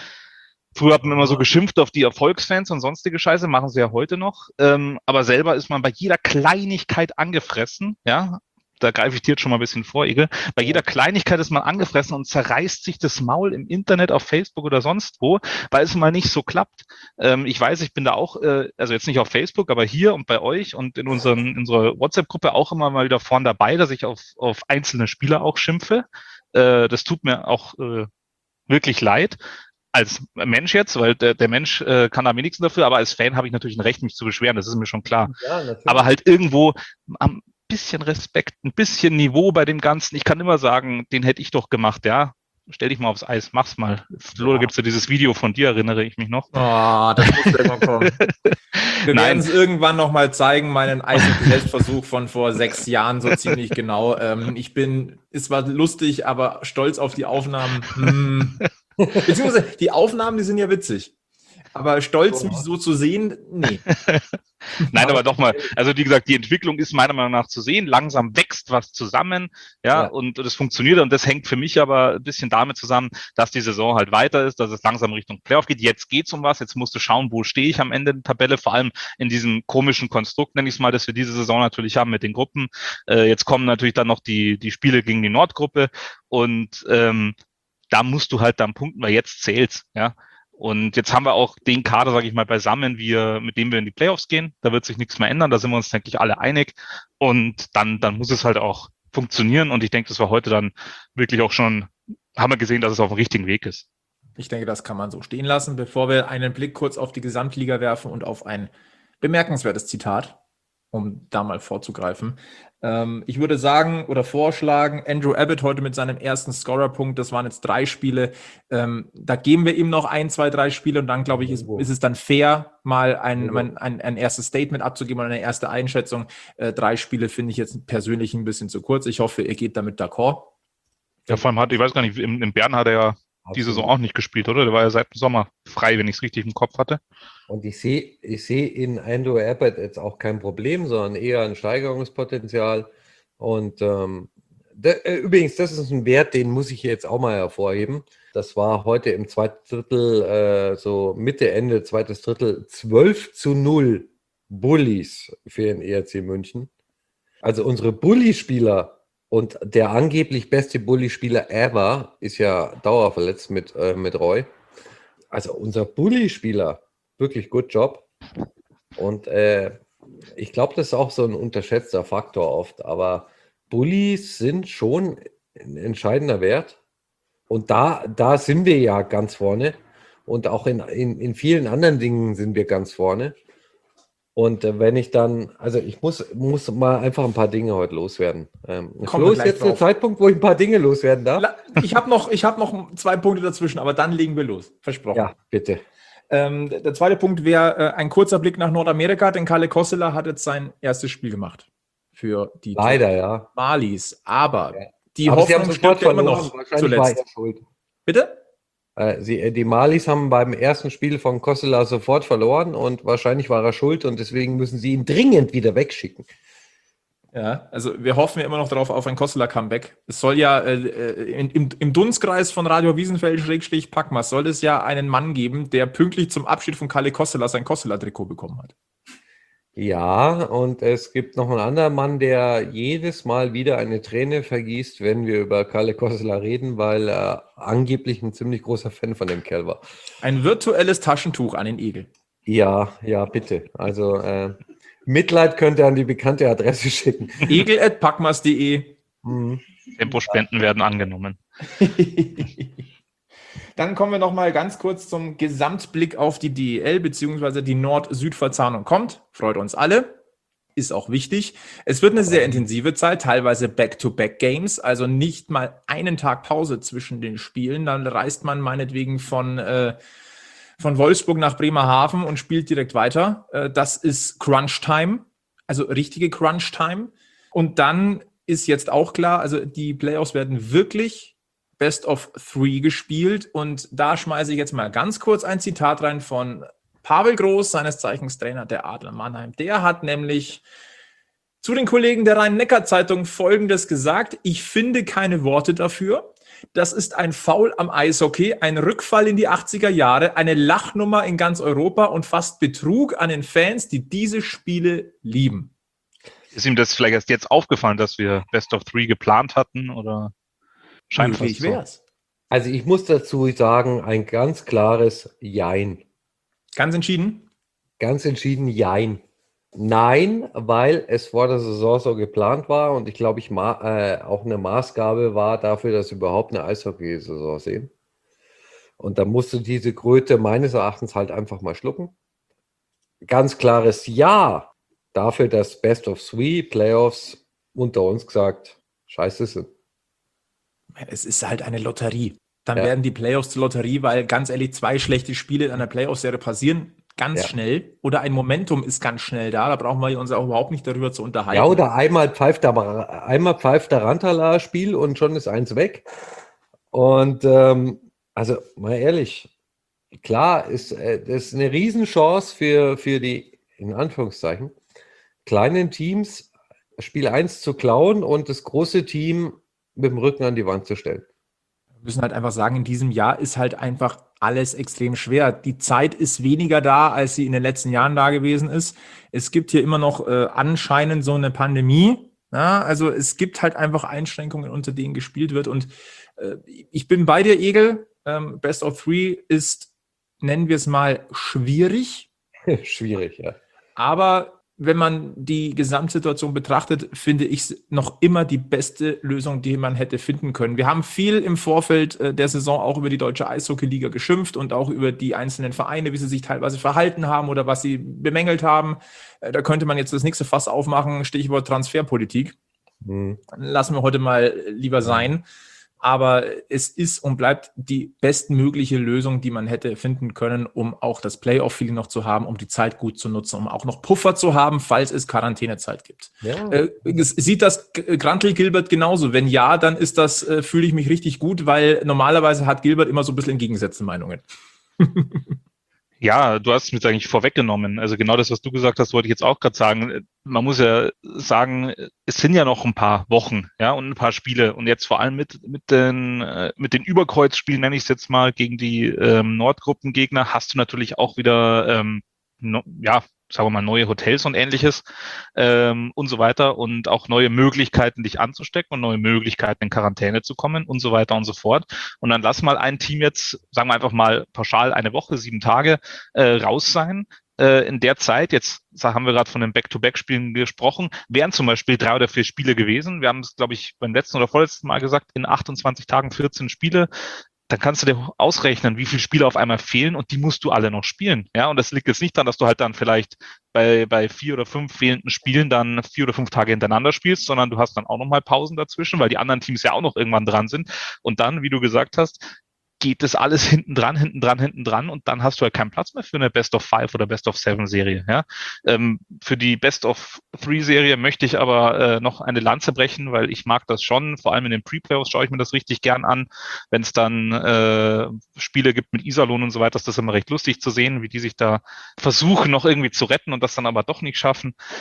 Früher hat man immer so geschimpft auf die Erfolgsfans und sonstige Scheiße, machen sie ja heute noch. Ähm, aber selber ist man bei jeder Kleinigkeit angefressen, ja. Da greife ich dir jetzt schon mal ein bisschen vor, Igel. Bei jeder Kleinigkeit ist man angefressen und zerreißt sich das Maul im Internet, auf Facebook oder sonst wo, weil es mal nicht so klappt. Ähm, ich weiß, ich bin da auch, äh, also jetzt nicht auf Facebook, aber hier und bei euch und in, unseren, in unserer WhatsApp-Gruppe auch immer mal wieder vorn dabei, dass ich auf, auf einzelne Spieler auch schimpfe. Äh, das tut mir auch äh, wirklich leid. Als Mensch jetzt, weil der, der Mensch äh, kann am wenigsten dafür, aber als Fan habe ich natürlich ein Recht, mich zu beschweren, das ist mir schon klar. Ja, natürlich. Aber halt irgendwo am bisschen Respekt, ein bisschen Niveau bei dem Ganzen. Ich kann immer sagen, den hätte ich doch gemacht, ja. Stell dich mal aufs Eis, mach's mal. Flo, da gibt's ja dieses Video von dir, erinnere ich mich noch. Oh, das muss ja immer kommen. Wir Nein. werden es irgendwann noch mal zeigen, meinen Eishockey-Selbstversuch von vor sechs Jahren, so ziemlich genau. Ähm, ich bin, es war lustig, aber stolz auf die Aufnahmen. Hm. Beziehungsweise die Aufnahmen, die sind ja witzig. Aber stolz, mich so zu sehen, nee. Nein, aber doch mal, also wie gesagt, die Entwicklung ist meiner Meinung nach zu sehen. Langsam wächst was zusammen, ja, Ja. und das funktioniert. Und das hängt für mich aber ein bisschen damit zusammen, dass die Saison halt weiter ist, dass es langsam Richtung Playoff geht. Jetzt geht's um was. Jetzt musst du schauen, wo stehe ich am Ende der Tabelle, vor allem in diesem komischen Konstrukt, nenne ich es mal, das wir diese Saison natürlich haben mit den Gruppen. Äh, jetzt kommen natürlich dann noch die, die Spiele gegen die Nordgruppe und ähm, da musst du halt dann punkten, weil jetzt zählt's, ja. Und jetzt haben wir auch den Kader, sage ich mal, beisammen, wir, mit dem wir in die Playoffs gehen. Da wird sich nichts mehr ändern. Da sind wir uns, denke ich, alle einig. Und dann, dann muss es halt auch funktionieren. Und ich denke, das war heute dann wirklich auch schon, haben wir gesehen, dass es auf dem richtigen Weg ist. Ich denke, das kann man so stehen lassen, bevor wir einen Blick kurz auf die Gesamtliga werfen und auf ein bemerkenswertes Zitat, um da mal vorzugreifen. Ähm, ich würde sagen oder vorschlagen, Andrew Abbott heute mit seinem ersten Scorerpunkt, das waren jetzt drei Spiele, ähm, da geben wir ihm noch ein, zwei, drei Spiele und dann, glaube ich, ist, ist es dann fair, mal ein, ein, ein, ein erstes Statement abzugeben oder eine erste Einschätzung. Äh, drei Spiele finde ich jetzt persönlich ein bisschen zu kurz. Ich hoffe, ihr geht damit d'accord. Ja, vor allem hat, ich weiß gar nicht, in, in Bern hat er ja die Saison auch nicht gespielt, oder? Der war ja seit dem Sommer frei, wenn ich es richtig im Kopf hatte. Und ich sehe ich sehe in Andrew Abbott jetzt auch kein Problem, sondern eher ein Steigerungspotenzial. Und ähm, de, äh, übrigens, das ist ein Wert, den muss ich jetzt auch mal hervorheben. Das war heute im zweiten Drittel, äh, so Mitte, Ende, zweites Drittel, zwölf zu null Bullies für den E R C München. Also unsere Bully-Spieler und der angeblich beste Bully-Spieler ever ist ja dauerverletzt mit, äh, mit Roy. Also unser Bully-Spieler, wirklich gut Job. Und äh, ich glaube, das ist auch so ein unterschätzter Faktor oft. Aber Bullies sind schon ein entscheidender Wert. Und da, da sind wir ja ganz vorne. Und auch in, in, in vielen anderen Dingen sind wir ganz vorne. Und äh, wenn ich dann, also ich muss, muss mal einfach ein paar Dinge heute loswerden. Ähm, Flo, ist jetzt der Zeitpunkt, wo ich ein paar Dinge loswerden darf? Ich habe noch, ich hab noch zwei Punkte dazwischen, aber dann legen wir los. Versprochen. Ja, bitte. Ähm, der zweite Punkt wäre äh, ein kurzer Blick nach Nordamerika, denn Kalle Kossela hat jetzt sein erstes Spiel gemacht für die Leider, ja. Malis. Aber ja. die Aber Hoffnung stirbt ja immer noch zuletzt. Bitte? Äh, sie, die Malis haben beim ersten Spiel von Kossela sofort verloren und wahrscheinlich war er schuld und deswegen müssen sie ihn dringend wieder wegschicken. Ja, also wir hoffen ja immer noch darauf auf ein Kosseler-Comeback. Es soll ja äh, in, im, im Dunstkreis von Radio Wiesenfeld-Packmas soll es ja einen Mann geben, der pünktlich zum Abschied von Kalle Kosseler sein Kosseler-Trikot bekommen hat. Ja, und es gibt noch einen anderen Mann, der jedes Mal wieder eine Träne vergießt, wenn wir über Kalle Kosseler reden, weil er angeblich ein ziemlich großer Fan von dem Kerl war. Ein virtuelles Taschentuch an den Egel. Ja, ja, bitte. Also äh, Mitleid könnt ihr an die bekannte Adresse schicken. egel at packmas punkt de. Mhm. Tempospenden werden angenommen. Dann kommen wir noch mal ganz kurz zum Gesamtblick auf die D E L, beziehungsweise die Nord-Süd-Verzahnung kommt. Freut uns alle. Ist auch wichtig. Es wird eine sehr intensive Zeit, teilweise Back-to-Back-Games, also nicht mal einen Tag Pause zwischen den Spielen. Dann reist man meinetwegen von, äh, von Wolfsburg nach Bremerhaven und spielt direkt weiter. Äh, das ist Crunch-Time, also richtige Crunch-Time. Und dann ist jetzt auch klar, also die Playoffs werden wirklich Best of Three gespielt und da schmeiße ich jetzt mal ganz kurz ein Zitat rein von Pavel Groß, seines Zeichens Trainer der Adler Mannheim. Der hat nämlich zu den Kollegen der Rhein-Neckar-Zeitung Folgendes gesagt: Ich finde keine Worte dafür. Das ist ein Foul am Eishockey, ein Rückfall in die achtziger Jahre, eine Lachnummer in ganz Europa und fast Betrug an den Fans, die diese Spiele lieben. Ist ihm das vielleicht erst jetzt aufgefallen, dass wir Best of Three geplant hatten oder? Scheint Möglich fast so. wär's. Also ich muss dazu sagen, ein ganz klares Jein. Ganz entschieden? Ganz entschieden Jein. Nein, weil es vor der Saison so geplant war und ich glaube, ich ma- äh, auch eine Maßgabe war dafür, dass wir überhaupt eine Eishockey-Saison sehen. Und da musst du diese Kröte meines Erachtens halt einfach mal schlucken. Ganz klares Ja dafür, dass Best of Three Playoffs unter uns gesagt scheiße sind. Es ist halt eine Lotterie. Dann Ja. werden die Playoffs zur Lotterie, weil ganz ehrlich, zwei schlechte Spiele in einer Playoff-Serie passieren ganz Ja. schnell. Oder ein Momentum ist ganz schnell da. Da brauchen wir uns auch überhaupt nicht darüber zu unterhalten. Ja, oder einmal pfeift der, einmal pfeift der Rantala Spiel und schon ist eins weg. Und ähm, also mal ehrlich, klar, ist äh, das ist eine Riesenchance für, für die, in Anführungszeichen, kleinen Teams, Spiel eins zu klauen und das große Team mit dem Rücken an die Wand zu stellen. Wir müssen halt einfach sagen, in diesem Jahr ist halt einfach alles extrem schwer. Die Zeit ist weniger da, als sie in den letzten Jahren da gewesen ist. Es gibt hier immer noch äh, anscheinend so eine Pandemie. Ja, also es gibt halt einfach Einschränkungen, unter denen gespielt wird. Und äh, ich bin bei dir, Egel. Ähm, Best of Three ist, nennen wir es mal, schwierig. Schwierig, ja. Aber wenn man die Gesamtsituation betrachtet, finde ich es noch immer die beste Lösung, die man hätte finden können. Wir haben viel im Vorfeld äh, der Saison auch über die Deutsche Eishockey-Liga geschimpft und auch über die einzelnen Vereine, wie sie sich teilweise verhalten haben oder was sie bemängelt haben. Äh, da könnte man jetzt das nächste Fass aufmachen, Stichwort Transferpolitik. Hm. Lassen wir heute mal lieber sein. Aber es ist und bleibt die bestmögliche Lösung, die man hätte finden können, um auch das Playoff-Feeling noch zu haben, um die Zeit gut zu nutzen, um auch noch Puffer zu haben, falls es Quarantänezeit gibt. Ja. Äh, sieht das Grantel Gilbert genauso? Wenn ja, dann ist das, äh, fühle ich mich richtig gut, weil normalerweise hat Gilbert immer so ein bisschen entgegengesetzte Meinungen. Ja, du hast es mir jetzt eigentlich vorweggenommen. Also genau das, was du gesagt hast, wollte ich jetzt auch gerade sagen. Man muss ja sagen, es sind ja noch ein paar Wochen, ja, und ein paar Spiele. Und jetzt vor allem mit, mit den, äh, mit den Überkreuzspielen, nenne ich es jetzt mal, gegen die ähm, Nordgruppengegner, hast du natürlich auch wieder, ähm, no, ja, sagen wir mal, neue Hotels und Ähnliches ähm, und so weiter und auch neue Möglichkeiten, dich anzustecken und neue Möglichkeiten, in Quarantäne zu kommen und so weiter und so fort. Und dann lass mal ein Team jetzt, sagen wir einfach mal pauschal eine Woche, sieben Tage äh, raus sein. Äh, in der Zeit, jetzt haben wir gerade von den Back-to-Back-Spielen gesprochen, wären zum Beispiel drei oder vier Spiele gewesen. Wir haben es, glaube ich, beim letzten oder vorletzten Mal gesagt, in achtundzwanzig Tagen vierzehn Spiele. Dann kannst du dir ausrechnen, wie viele Spiele auf einmal fehlen und die musst du alle noch spielen. Ja, und das liegt jetzt nicht daran, dass du halt dann vielleicht bei, bei vier oder fünf fehlenden Spielen dann vier oder fünf Tage hintereinander spielst, sondern du hast dann auch nochmal Pausen dazwischen, weil die anderen Teams ja auch noch irgendwann dran sind. Und dann, wie du gesagt hast, geht das alles hinten dran, hinten dran, hinten dran und dann hast du ja keinen Platz mehr für eine Best of Five oder Best of Seven Serie. Ja? Ähm, für die Best of Three Serie möchte ich aber äh, noch eine Lanze brechen, weil ich mag das schon. Vor allem in den Pre-Playoffs schaue ich mir das richtig gern an. Wenn es dann äh, Spiele gibt mit Iserlohn und so weiter, ist das immer recht lustig zu sehen, wie die sich da versuchen, noch irgendwie zu retten und das dann aber doch nicht schaffen.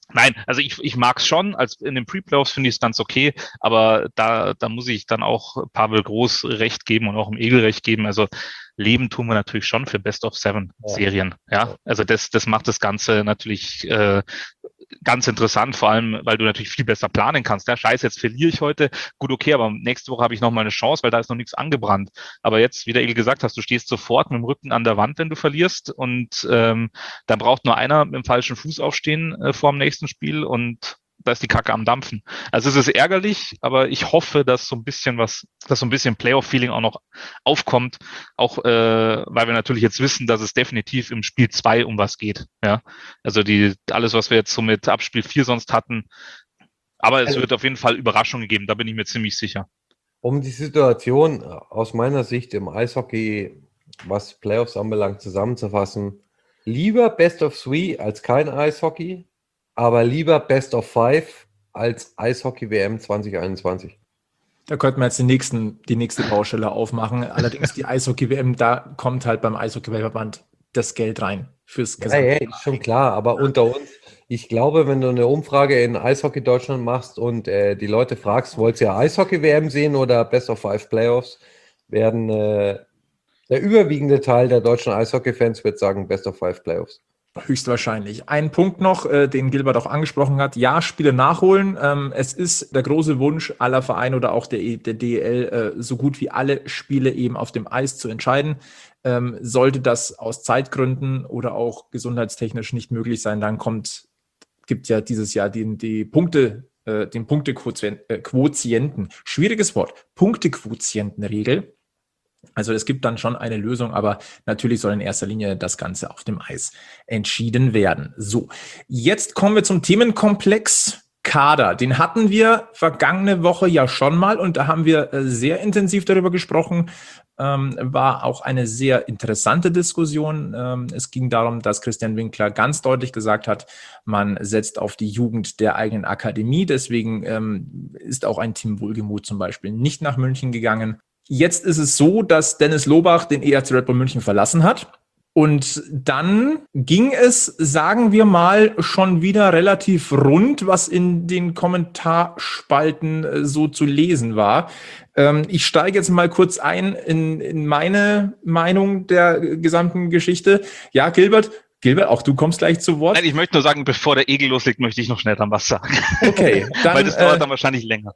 Nein, also ich, ich mag es schon, als in den Pre-Playoffs finde ich es ganz okay, aber da, da muss ich dann auch Pavel Groß recht geben und auch im Egel recht geben. Also leben tun wir natürlich schon für Best-of-Seven-Serien. Ja. ja, also das, das macht das Ganze natürlich äh, ganz interessant, vor allem, weil du natürlich viel besser planen kannst. Ja, scheiße, jetzt verliere ich heute. Gut, okay, aber nächste Woche habe ich nochmal eine Chance, weil da ist noch nichts angebrannt. Aber jetzt, wie der Egel gesagt hast, du stehst sofort mit dem Rücken an der Wand, wenn du verlierst und ähm, dann braucht nur einer mit dem falschen Fuß aufstehen äh, vor dem nächsten Spiel und da ist die Kacke am Dampfen. Also es ist ärgerlich, aber ich hoffe, dass so ein bisschen was, dass so ein bisschen Playoff-Feeling auch noch aufkommt, auch äh, weil wir natürlich jetzt wissen, dass es definitiv im Spiel zwei um was geht. Ja, also die alles, was wir jetzt so mit Abspiel vier sonst hatten, aber es Also, wird auf jeden Fall Überraschungen geben, da bin ich mir ziemlich sicher. um die Situation aus meiner Sicht im Eishockey, was Playoffs anbelangt, zusammenzufassen, lieber Best of Three als kein Eishockey, aber lieber Best of Five als Eishockey-W M zwanzig einundzwanzig. Da könnten wir jetzt die, nächsten, die nächste Baustelle aufmachen. Allerdings die Eishockey-W M, da kommt halt beim Eishockey-Weltverband das Geld rein fürs Ja, gesamte ja, ist schon klar, aber unter uns, ich glaube, wenn du eine Umfrage in Eishockey Deutschland machst und äh, die Leute fragst, wollt ihr Eishockey-W M sehen oder Best of Five Playoffs, werden äh, der überwiegende Teil der deutschen Eishockey-Fans wird sagen Best of Five Playoffs. Höchstwahrscheinlich. Ein Punkt noch, äh, den Gilbert auch angesprochen hat. Ja, Spiele nachholen. Ähm, es ist der große Wunsch aller Vereine oder auch der, der D E L, äh, so gut wie alle Spiele eben auf dem Eis zu entscheiden. Ähm, sollte das aus Zeitgründen oder auch gesundheitstechnisch nicht möglich sein, dann kommt, gibt ja dieses Jahr den, die Punkte, äh, den Punktequotienten, äh, Quotienten. Schwieriges Wort. Punktequotientenregel. Also es gibt dann schon eine Lösung, aber natürlich soll in erster Linie das Ganze auf dem Eis entschieden werden. So, jetzt kommen wir zum Themenkomplex Kader. Den hatten wir vergangene Woche ja schon mal und da haben wir sehr intensiv darüber gesprochen. Ähm, war auch eine sehr interessante Diskussion. Ähm, es ging darum, dass Christian Winkler ganz deutlich gesagt hat, man setzt auf die Jugend der eigenen Akademie. Deswegen ähm, ist auch ein Tim Wohlgemuth zum Beispiel nicht nach München gegangen. Jetzt ist es so, dass Dennis Lobach den E H C Red Bull München verlassen hat. Und dann ging es, sagen wir mal, schon wieder relativ rund, was in den Kommentarspalten so zu lesen war. Ähm, ich steige jetzt mal kurz ein in, in meine Meinung der gesamten Geschichte. Ja, Gilbert, Gilbert, auch du kommst gleich zu Wort. Nein, ich möchte nur sagen, bevor der Egel loslegt, möchte ich noch schnell dann was sagen. Okay, dann, weil das dauert äh, dann wahrscheinlich länger.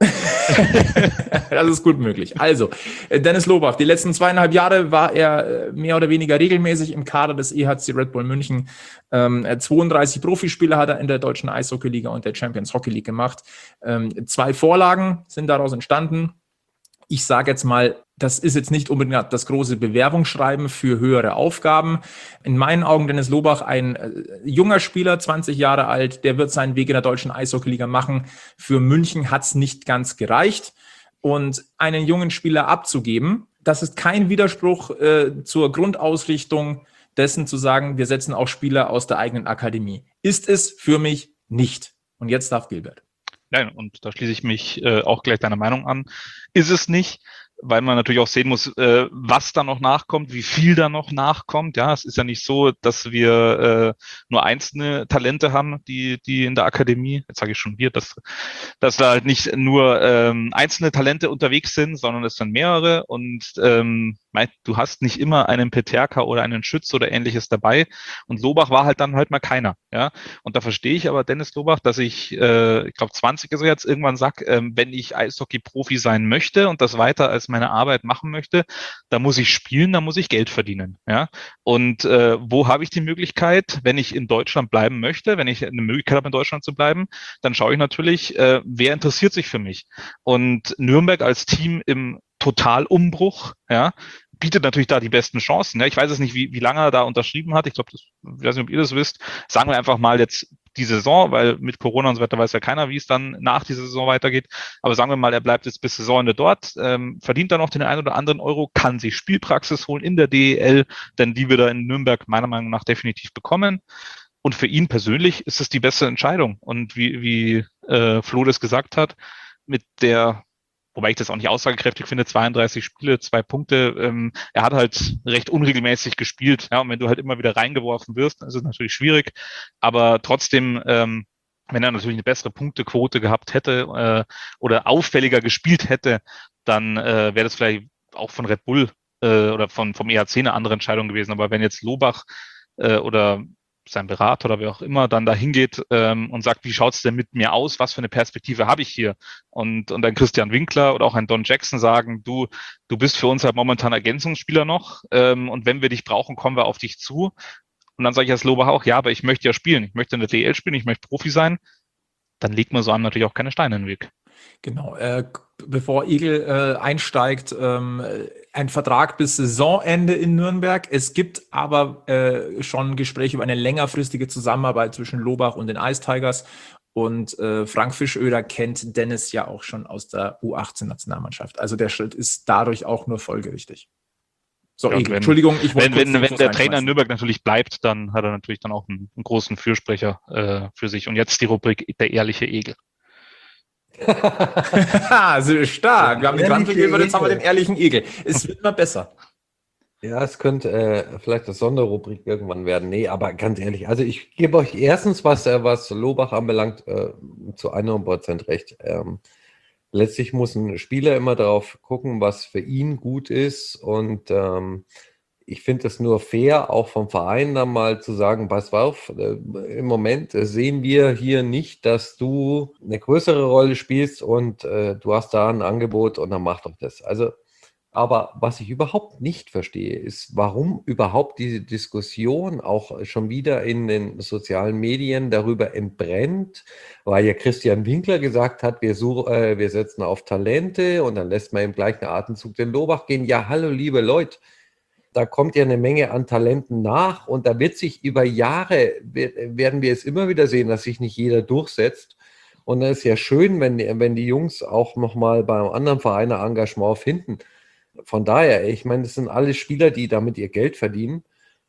Das ist gut möglich. Also, Dennis Lobach, die letzten zweieinhalb Jahre war er mehr oder weniger regelmäßig im Kader des E H C Red Bull München. Ähm, zweiunddreißig Profispiele hat er in der deutschen Eishockey-Liga und der Champions Hockey League gemacht. Ähm, zwei Vorlagen sind daraus entstanden. Ich sage jetzt mal, das ist jetzt nicht unbedingt das große Bewerbungsschreiben für höhere Aufgaben. In meinen Augen Dennis Lobach, ein äh, junger Spieler, zwanzig Jahre alt, der wird seinen Weg in der deutschen Eishockey-Liga machen. Für München hat es nicht ganz gereicht. Und einen jungen Spieler abzugeben, das ist kein Widerspruch äh, zur Grundausrichtung dessen zu sagen, wir setzen auch Spieler aus der eigenen Akademie. Ist es für mich nicht. Und jetzt darf Gilbert. Nein, und da schließe ich mich äh, auch gleich deiner Meinung an. Ist es nicht, weil man natürlich auch sehen muss, äh, was da noch nachkommt, wie viel da noch nachkommt. Ja, es ist ja nicht so, dass wir äh, nur einzelne Talente haben, die die in der Akademie, jetzt sage ich schon wir, dass, dass da halt nicht nur ähm, einzelne Talente unterwegs sind, sondern es sind mehrere und ähm, du hast nicht immer einen Peterka oder einen Schütz oder ähnliches dabei und Lobach war halt dann halt mal keiner. Ja, und da verstehe ich aber Dennis Lobach, dass ich, äh, ich glaube zwanzig ist er jetzt, irgendwann sag, ähm, wenn ich Eishockey-Profi sein möchte und das weiter als meine Arbeit machen möchte, da muss ich spielen, da muss ich Geld verdienen. Ja, und äh, wo habe ich die Möglichkeit, wenn ich in Deutschland bleiben möchte, wenn ich eine Möglichkeit habe, in Deutschland zu bleiben, dann schaue ich natürlich, äh, wer interessiert sich für mich. Und Nürnberg als Team im Totalumbruch, ja, bietet natürlich da die besten Chancen. Ja. Ich weiß es nicht, wie, wie lange er da unterschrieben hat. Ich glaube, ich weiß nicht, ob ihr das wisst. Sagen wir einfach mal jetzt die Saison, weil mit Corona und so weiter weiß ja keiner, wie es dann nach dieser Saison weitergeht. Aber sagen wir mal, er bleibt jetzt bis Saisonende dort, ähm, verdient dann noch den einen oder anderen Euro, kann sich Spielpraxis holen in der D E L, denn die wir da in Nürnberg meiner Meinung nach definitiv bekommen. Und für ihn persönlich ist es die beste Entscheidung. Und wie, wie äh, Flo das gesagt hat, mit der wobei ich das auch nicht aussagekräftig finde, zweiunddreißig Spiele, zwei Punkte. Ähm, er hat halt recht unregelmäßig gespielt. Ja, und wenn du halt immer wieder reingeworfen wirst, dann ist es natürlich schwierig. Aber trotzdem, ähm, Wenn er natürlich eine bessere Punktequote gehabt hätte äh, oder auffälliger gespielt hätte, dann äh, wäre das vielleicht auch von Red Bull äh, oder von, vom E H C eine andere Entscheidung gewesen. Aber wenn jetzt Lobach äh, oder sein Berater oder wer auch immer dann da hingeht ähm, und sagt, wie schaut's denn mit mir aus, was für eine Perspektive habe ich hier? Und, und dann Christian Winkler oder auch ein Don Jackson sagen, du, du bist für uns halt momentan Ergänzungsspieler noch ähm, und wenn wir dich brauchen, kommen wir auf dich zu. Und dann sage ich als Lobach auch, ja, aber ich möchte ja spielen, ich möchte in der D L spielen, ich möchte Profi sein. Dann legt man so einem natürlich auch keine Steine in den Weg. Genau, äh, bevor Igel äh, einsteigt, ähm, ein Vertrag bis Saisonende in Nürnberg. Es gibt aber äh, schon Gespräche über eine längerfristige Zusammenarbeit zwischen Lobach und den Ice Tigers. Und äh, Frank Fischöder kennt Dennis ja auch schon aus der U achtzehn-Nationalmannschaft. Also der Schritt ist dadurch auch nur folgerichtig. So, Ja, Igel, wenn, Entschuldigung, ich wollte Wenn, wenn, wenn der Trainer in reinschmeißen. Nürnberg natürlich bleibt, dann hat er natürlich dann auch einen, einen großen Fürsprecher äh, für sich. Und jetzt die Rubrik der ehrliche Egel. Also stark. Wir haben den Quantel gegeben, jetzt haben wir den Egel. ehrlichen Igel. Es wird immer besser. Ja, es könnte äh, vielleicht eine Sonderrubrik irgendwann werden. Nee, aber ganz ehrlich, also ich gebe euch erstens, was, äh, was Lobach anbelangt, äh, zu hundert Prozent recht. Ähm, letztlich muss ein Spieler immer darauf gucken, was für ihn gut ist. Und ähm, ich finde es nur fair, auch vom Verein dann mal zu sagen, pass auf, äh, im Moment äh, sehen wir hier nicht, dass du eine größere Rolle spielst und äh, du hast da ein Angebot und dann mach doch das. Also aber was ich überhaupt nicht verstehe, ist, warum überhaupt diese Diskussion auch schon wieder in den sozialen Medien darüber entbrennt, weil ja Christian Winkler gesagt hat, wir, such, äh, wir setzen auf Talente und dann lässt man im gleichen Atemzug den Lobach gehen. Ja, hallo, liebe Leute, da kommt ja eine Menge an Talenten nach und da wird sich über Jahre, werden wir es immer wieder sehen, dass sich nicht jeder durchsetzt. Und dann ist ja schön, wenn die, wenn die Jungs auch nochmal beim anderen Verein ein Engagement finden. Von daher, ich meine, das sind alle Spieler, die damit ihr Geld verdienen.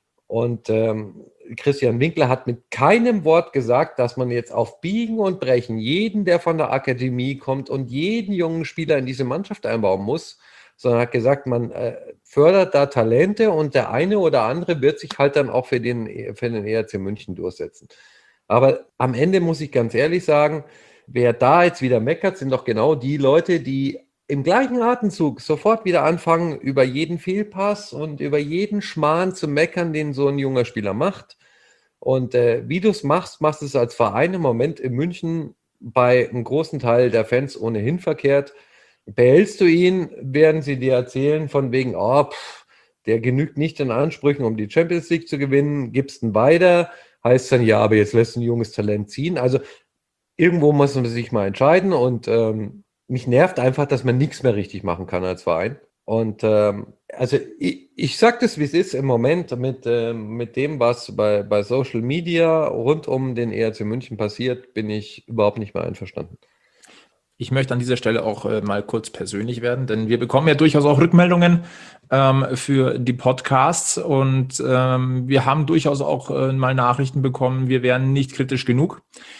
Und ähm, Christian Winkler hat mit keinem Wort gesagt, dass man jetzt auf Biegen und Brechen jeden, der von der Akademie kommt und jeden jungen Spieler in diese Mannschaft einbauen muss, sondern hat gesagt, man äh, fördert da Talente und der eine oder andere wird sich halt dann auch für den, für den E R C München durchsetzen. Aber am Ende muss ich ganz ehrlich sagen, wer da jetzt wieder meckert, sind doch genau die Leute, die im gleichen Atemzug sofort wieder anfangen, über jeden Fehlpass und über jeden Schmarrn zu meckern, den so ein junger Spieler macht. Und äh, wie du es machst, machst du es als Verein im Moment in München bei einem großen Teil der Fans ohnehin verkehrt. Behältst du ihn, werden sie dir erzählen von wegen, oh, pff, der genügt nicht den Ansprüchen, um die Champions League zu gewinnen, gibst ihn weiter, heißt dann, ja, aber jetzt lässt ein junges Talent ziehen. Also irgendwo muss man sich mal entscheiden und ähm, mich nervt einfach, dass man nichts mehr richtig machen kann als Verein. Und ähm, also ich, ich sage das, wie es ist im Moment mit, ähm, mit dem, was bei, bei Social Media rund um den E R C München passiert, bin ich überhaupt nicht mehr einverstanden. Ich möchte an dieser Stelle auch äh, mal kurz persönlich werden, denn wir bekommen ja durchaus auch Rückmeldungen ähm, für die Podcasts und ähm, wir haben durchaus auch äh, mal Nachrichten bekommen, wir wären nicht kritisch genug.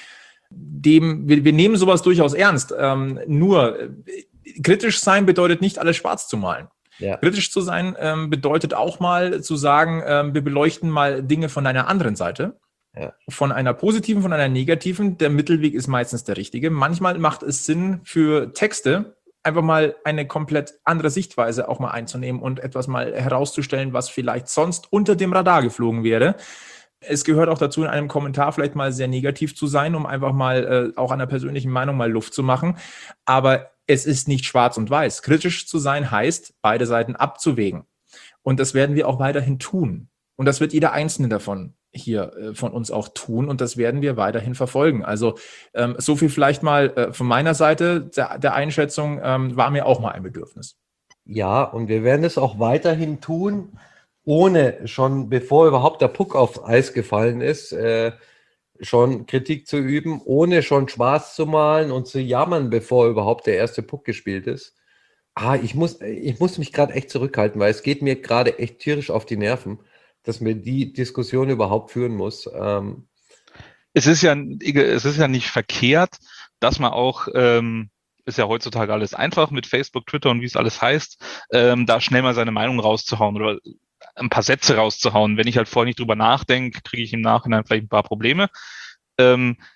Dem, wir, wir nehmen sowas durchaus ernst. Ähm, nur äh, kritisch sein bedeutet nicht, alles schwarz zu malen. Ja. Kritisch zu sein ähm, bedeutet auch mal zu sagen, ähm, wir beleuchten mal Dinge von einer anderen Seite. Ja. Von einer positiven, von einer negativen. Der Mittelweg ist meistens der richtige. Manchmal macht es Sinn für Texte, einfach mal eine komplett andere Sichtweise auch mal einzunehmen und etwas mal herauszustellen, was vielleicht sonst unter dem Radar geflogen wäre. Es gehört auch dazu, in einem Kommentar vielleicht mal sehr negativ zu sein, um einfach mal äh, auch an der persönlichen Meinung mal Luft zu machen. Aber es ist nicht schwarz und weiß. Kritisch zu sein heißt, beide Seiten abzuwägen. Und das werden wir auch weiterhin tun. Und das wird jeder Einzelne davon hier äh, von uns auch tun. Und das werden wir weiterhin verfolgen. Also ähm, so viel vielleicht mal äh, von meiner Seite der, der Einschätzung ähm, war mir auch mal ein Bedürfnis. Ja, und wir werden es auch weiterhin tun, ohne schon, bevor überhaupt der Puck auf Eis gefallen ist, äh, schon Kritik zu üben, ohne schon schwarz zu malen und zu jammern, bevor überhaupt der erste Puck gespielt ist. Ah, ich muss, ich muss mich gerade echt zurückhalten, weil es geht mir gerade echt tierisch auf die Nerven, dass mir die Diskussion überhaupt führen muss. Ähm es ist ja, es ist ja nicht verkehrt, dass man auch, ähm, ist ja heutzutage alles einfach mit Facebook, Twitter und wie es alles heißt, ähm, da schnell mal seine Meinung rauszuhauen oder ein paar Sätze rauszuhauen. Wenn ich halt vorher nicht drüber nachdenke, kriege ich im Nachhinein vielleicht ein paar Probleme. Ähm,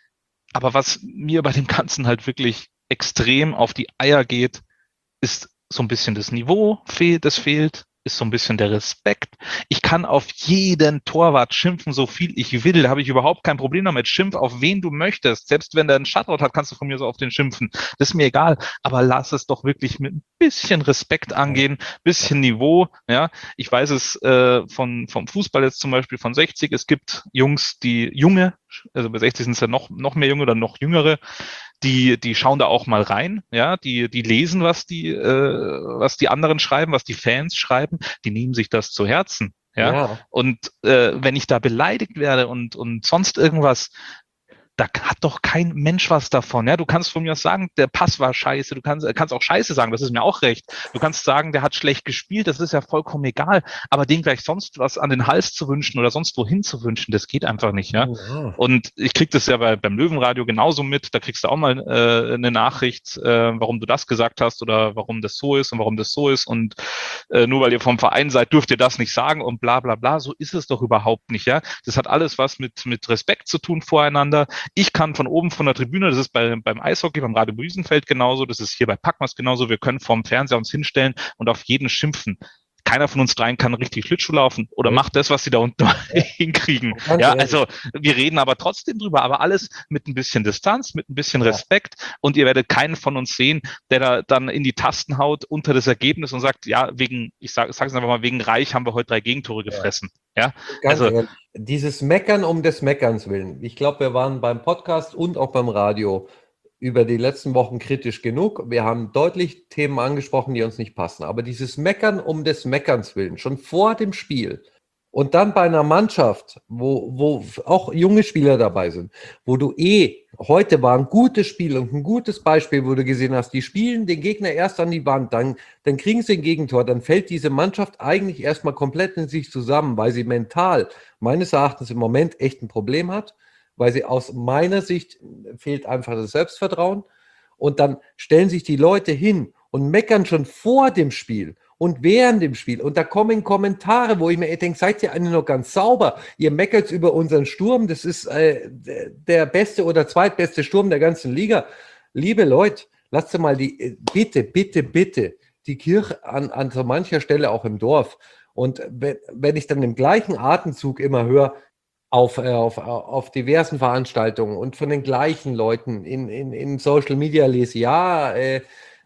aber was mir bei dem Ganzen halt wirklich extrem auf die Eier geht, ist so ein bisschen das Niveau, fehlt, das fehlt, ist so ein bisschen der Respekt. Ich kann auf jeden Torwart schimpfen, so viel ich will. Da habe ich überhaupt kein Problem damit. Schimpf auf wen du möchtest. Selbst wenn der einen Shutout hat, kannst du von mir so auf den schimpfen. Das ist mir egal. Aber lass es doch wirklich mit ein bisschen Respekt angehen, bisschen Niveau. Ja, ich weiß es äh, von vom Fußball jetzt zum Beispiel von sechzig. Es gibt Jungs, die junge, also bei sechzig sind es ja noch noch mehr junge oder noch jüngere. Die, die schauen da auch mal rein, ja, die, die lesen, was die, äh, was die anderen schreiben, was die Fans schreiben, die nehmen sich das zu Herzen, ja. Ja. Und äh, wenn ich da beleidigt werde und, und sonst irgendwas, da hat doch kein Mensch was davon. Ja, du kannst von mir aus sagen, der Pass war scheiße. Du kannst, kannst auch scheiße sagen, das ist mir auch recht. Du kannst sagen, der hat schlecht gespielt, das ist ja vollkommen egal. Aber dem gleich sonst was an den Hals zu wünschen oder sonst wohin zu wünschen, das geht einfach nicht. Ja. Ja. Und ich krieg das ja bei, beim Löwenradio genauso mit. Da kriegst du auch mal äh, eine Nachricht, äh, warum du das gesagt hast oder warum das so ist und warum das so ist. Und äh, nur weil ihr vom Verein seid, dürft ihr das nicht sagen und bla bla bla. So ist es doch überhaupt nicht. Ja. Das hat alles was mit, mit Respekt zu tun voreinander. Ich kann von oben von der Tribüne, das ist bei, beim Eishockey, beim Radio Büsenfeld genauso, das ist hier bei Packmas genauso, wir können vorm Fernseher uns hinstellen und auf jeden schimpfen. Keiner von uns dreien kann richtig Schlittschuh laufen oder macht das, was sie da unten hinkriegen. Ja, also wir reden aber trotzdem drüber, aber alles mit ein bisschen Distanz, mit ein bisschen Respekt und ihr werdet keinen von uns sehen, der da dann in die Tasten haut unter das Ergebnis und sagt, ja, wegen, ich sage es einfach mal, wegen Reich haben wir heute drei Gegentore gefressen. Ja, Ganz also ehrlich, dieses Meckern um des Meckerns willen. Ich glaube, wir waren beim Podcast und auch beim Radio über die letzten Wochen kritisch genug. Wir haben deutlich Themen angesprochen, die uns nicht passen. Aber dieses Meckern um des Meckerns willen, schon vor dem Spiel und dann bei einer Mannschaft, wo, wo auch junge Spieler dabei sind, wo du eh, heute war ein gutes Spiel und ein gutes Beispiel, wo du gesehen hast, die spielen den Gegner erst an die Wand, dann, dann kriegen sie ein Gegentor, dann fällt diese Mannschaft eigentlich erstmal komplett in sich zusammen, weil sie mental meines Erachtens im Moment echt ein Problem hat, weil sie aus meiner Sicht fehlt einfach das Selbstvertrauen und dann stellen sich die Leute hin und meckern schon vor dem Spiel und während dem Spiel und da kommen Kommentare, wo ich mir denke, seid ihr alle noch ganz sauber? Ihr meckert über unseren Sturm, das ist äh, der beste oder zweitbeste Sturm der ganzen Liga. Liebe Leute, lasst mal die, bitte, bitte, bitte, die Kirche an, an so mancher Stelle auch im Dorf. Und wenn, wenn ich dann im gleichen Atemzug immer höre, Auf, äh, auf, auf diversen Veranstaltungen und von den gleichen Leuten in, in, in Social Media lese, ja, äh,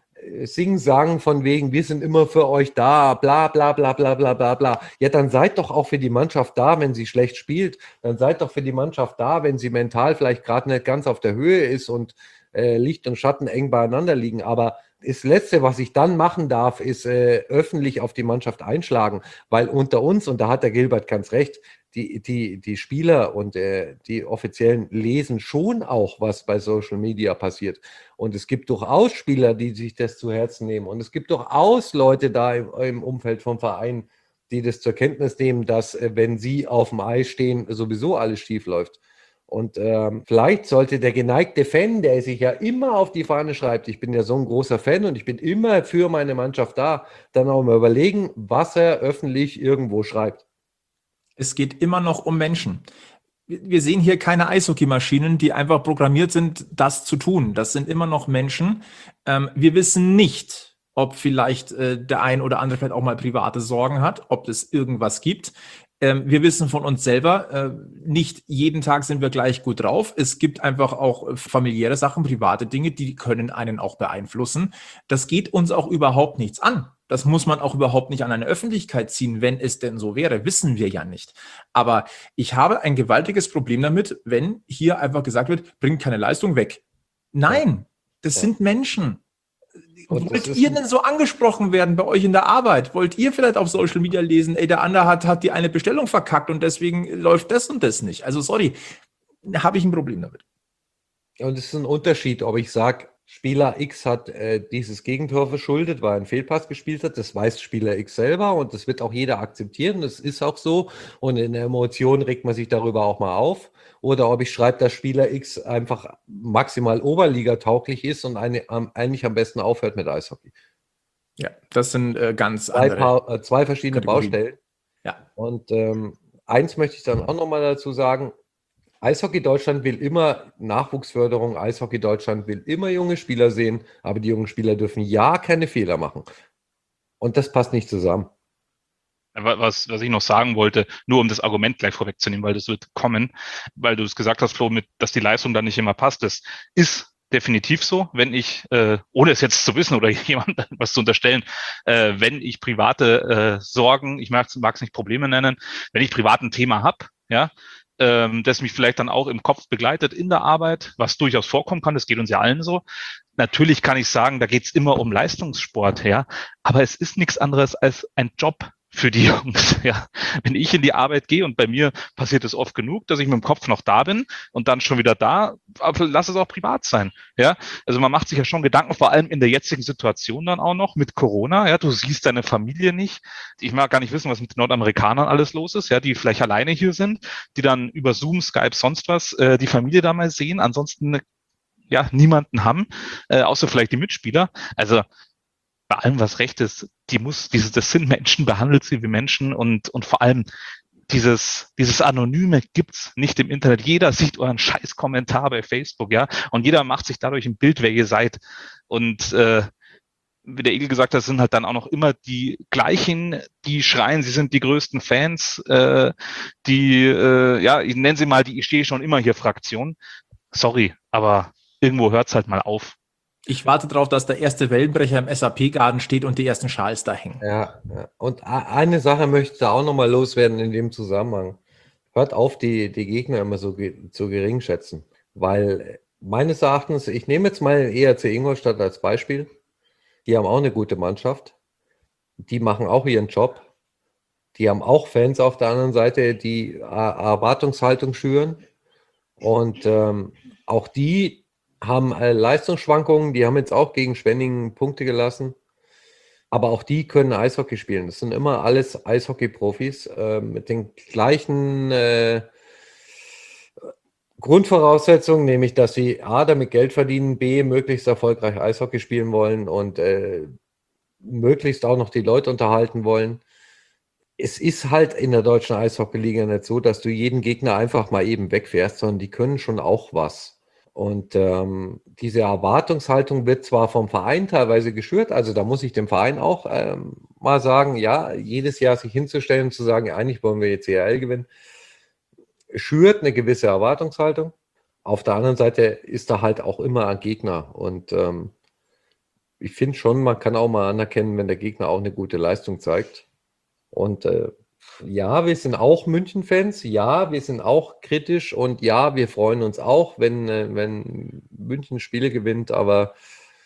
Sing-Sang von wegen, wir sind immer für euch da, bla bla bla bla bla bla bla. Ja, dann seid doch auch für die Mannschaft da, wenn sie schlecht spielt. Dann seid doch für die Mannschaft da, wenn sie mental vielleicht gerade nicht ganz auf der Höhe ist und äh, Licht und Schatten eng beieinander liegen. Aber das Letzte, was ich dann machen darf, ist äh, öffentlich auf die Mannschaft einschlagen, weil unter uns, und da hat der Gilbert ganz recht, die, die, die Spieler und äh, die Offiziellen lesen schon auch, was bei Social Media passiert. Und es gibt durchaus Spieler, die sich das zu Herzen nehmen. Und es gibt durchaus Leute da im, im Umfeld vom Verein, die das zur Kenntnis nehmen, dass, äh, wenn sie auf dem Eis stehen, sowieso alles schief läuft. Und ähm, vielleicht sollte der geneigte Fan, der sich ja immer auf die Fahne schreibt, ich bin ja so ein großer Fan und ich bin immer für meine Mannschaft da, dann auch mal überlegen, was er öffentlich irgendwo schreibt. Es geht immer noch um Menschen. Wir sehen hier keine Eishockeymaschinen, die einfach programmiert sind, das zu tun. Das sind immer noch Menschen. Ähm, wir wissen nicht, ob vielleicht äh, der ein oder andere vielleicht auch mal private Sorgen hat, ob es irgendwas gibt. Ähm, wir wissen von uns selber, äh, nicht jeden Tag sind wir gleich gut drauf. Es gibt einfach auch familiäre Sachen, private Dinge, die können einen auch beeinflussen. Das geht uns auch überhaupt nichts an. Das muss man auch überhaupt nicht an eine Öffentlichkeit ziehen, wenn es denn so wäre, wissen wir ja nicht. Aber ich habe ein gewaltiges Problem damit, wenn hier einfach gesagt wird, bringt keine Leistung weg. Nein, das ja. sind Menschen. Und Wollt ihr denn so angesprochen werden bei euch in der Arbeit? Wollt ihr vielleicht auf Social Media lesen, ey, der andere hat, hat die eine Bestellung verkackt und deswegen läuft das und das nicht? Also sorry, habe ich ein Problem damit. Und es ist ein Unterschied, ob ich sage, Spieler X hat äh, dieses Gegentor verschuldet, weil er einen Fehlpass gespielt hat. Das weiß Spieler X selber und das wird auch jeder akzeptieren. Das ist auch so. Und in der Emotion regt man sich darüber auch mal auf. Oder ob ich schreibe, dass Spieler X einfach maximal Oberliga-tauglich ist und eine, um, eigentlich am besten aufhört mit Eishockey. Ja, das sind äh, ganz zwei andere Paar, äh, zwei verschiedene Kategorien. Baustellen. Ja. Und ähm, eins möchte ich dann auch nochmal dazu sagen. Eishockey Deutschland will immer Nachwuchsförderung, Eishockey Deutschland will immer junge Spieler sehen, aber die jungen Spieler dürfen ja keine Fehler machen. Und das passt nicht zusammen. Was, was ich noch sagen wollte, nur um das Argument gleich vorwegzunehmen, weil das wird kommen, weil du es gesagt hast, Flo, mit, dass die Leistung dann nicht immer passt, das ist definitiv so, wenn ich, äh, ohne es jetzt zu wissen oder jemandem was zu unterstellen, äh, wenn ich private äh, Sorgen, ich mag es nicht Probleme nennen, wenn ich privat ein Thema habe, ja, ähm, das mich vielleicht dann auch im Kopf begleitet in der Arbeit, was durchaus vorkommen kann, das geht uns ja allen so. Natürlich kann ich sagen, da geht es immer um Leistungssport, ja, aber es ist nichts anderes als ein Job für die Jungs, ja. Wenn ich in die Arbeit gehe und bei mir passiert es oft genug, dass ich mit dem Kopf noch da bin und dann schon wieder da, aber lass es auch privat sein, ja. Also man macht sich ja schon Gedanken, vor allem in der jetzigen Situation dann auch noch mit Corona, ja. Du siehst deine Familie nicht. Ich mag gar nicht wissen, was mit den Nordamerikanern alles los ist, ja, die vielleicht alleine hier sind, die dann über Zoom, Skype, sonst was, äh, die Familie da mal sehen, ansonsten ja niemanden haben, äh, außer vielleicht die Mitspieler. Also bei allem, was recht ist, die muss, dieses, das sind Menschen, behandelt sie wie Menschen und, und vor allem dieses, dieses Anonyme gibt's nicht im Internet. Jeder sieht euren scheiß Kommentar bei Facebook, ja, und jeder macht sich dadurch ein Bild, wer ihr seid. Und, äh, wie der Egel gesagt hat, sind halt dann auch noch immer die gleichen, die schreien, sie sind die größten Fans, äh, die, äh, ja, ich nenne sie mal die Ich stehe schon immer hier Fraktion. Sorry, aber irgendwo hört's halt mal auf. Ich warte darauf, dass der erste Wellenbrecher im S A P-Garten steht und die ersten Schals da hängen. Ja, ja. Und eine Sache möchte ich da auch nochmal loswerden in dem Zusammenhang. Hört auf, die, die Gegner immer so ge zu gering schätzen. Weil meines Erachtens, ich nehme jetzt mal E R C Ingolstadt als Beispiel. Die haben auch eine gute Mannschaft. Die machen auch ihren Job. Die haben auch Fans auf der anderen Seite, die Erwartungshaltung schüren. Und ähm, auch die haben äh, Leistungsschwankungen, die haben jetzt auch gegen Schwenningen Punkte gelassen, aber auch die können Eishockey spielen. Das sind immer alles Eishockey-Profis äh, mit den gleichen äh, Grundvoraussetzungen, nämlich dass sie A, damit Geld verdienen, B, möglichst erfolgreich Eishockey spielen wollen und äh, möglichst auch noch die Leute unterhalten wollen. Es ist halt in der deutschen Eishockey-Liga nicht so, dass du jeden Gegner einfach mal eben wegfährst, sondern die können schon auch was. Und ähm, diese Erwartungshaltung wird zwar vom Verein teilweise geschürt, also da muss ich dem Verein auch ähm, mal sagen, ja, jedes Jahr sich hinzustellen und zu sagen, eigentlich wollen wir jetzt C H L gewinnen, schürt eine gewisse Erwartungshaltung. Auf der anderen Seite ist da halt auch immer ein Gegner und ähm, ich finde schon, man kann auch mal anerkennen, wenn der Gegner auch eine gute Leistung zeigt. Und äh, ja, wir sind auch München-Fans, ja, wir sind auch kritisch und ja, wir freuen uns auch, wenn, wenn München Spiele gewinnt, aber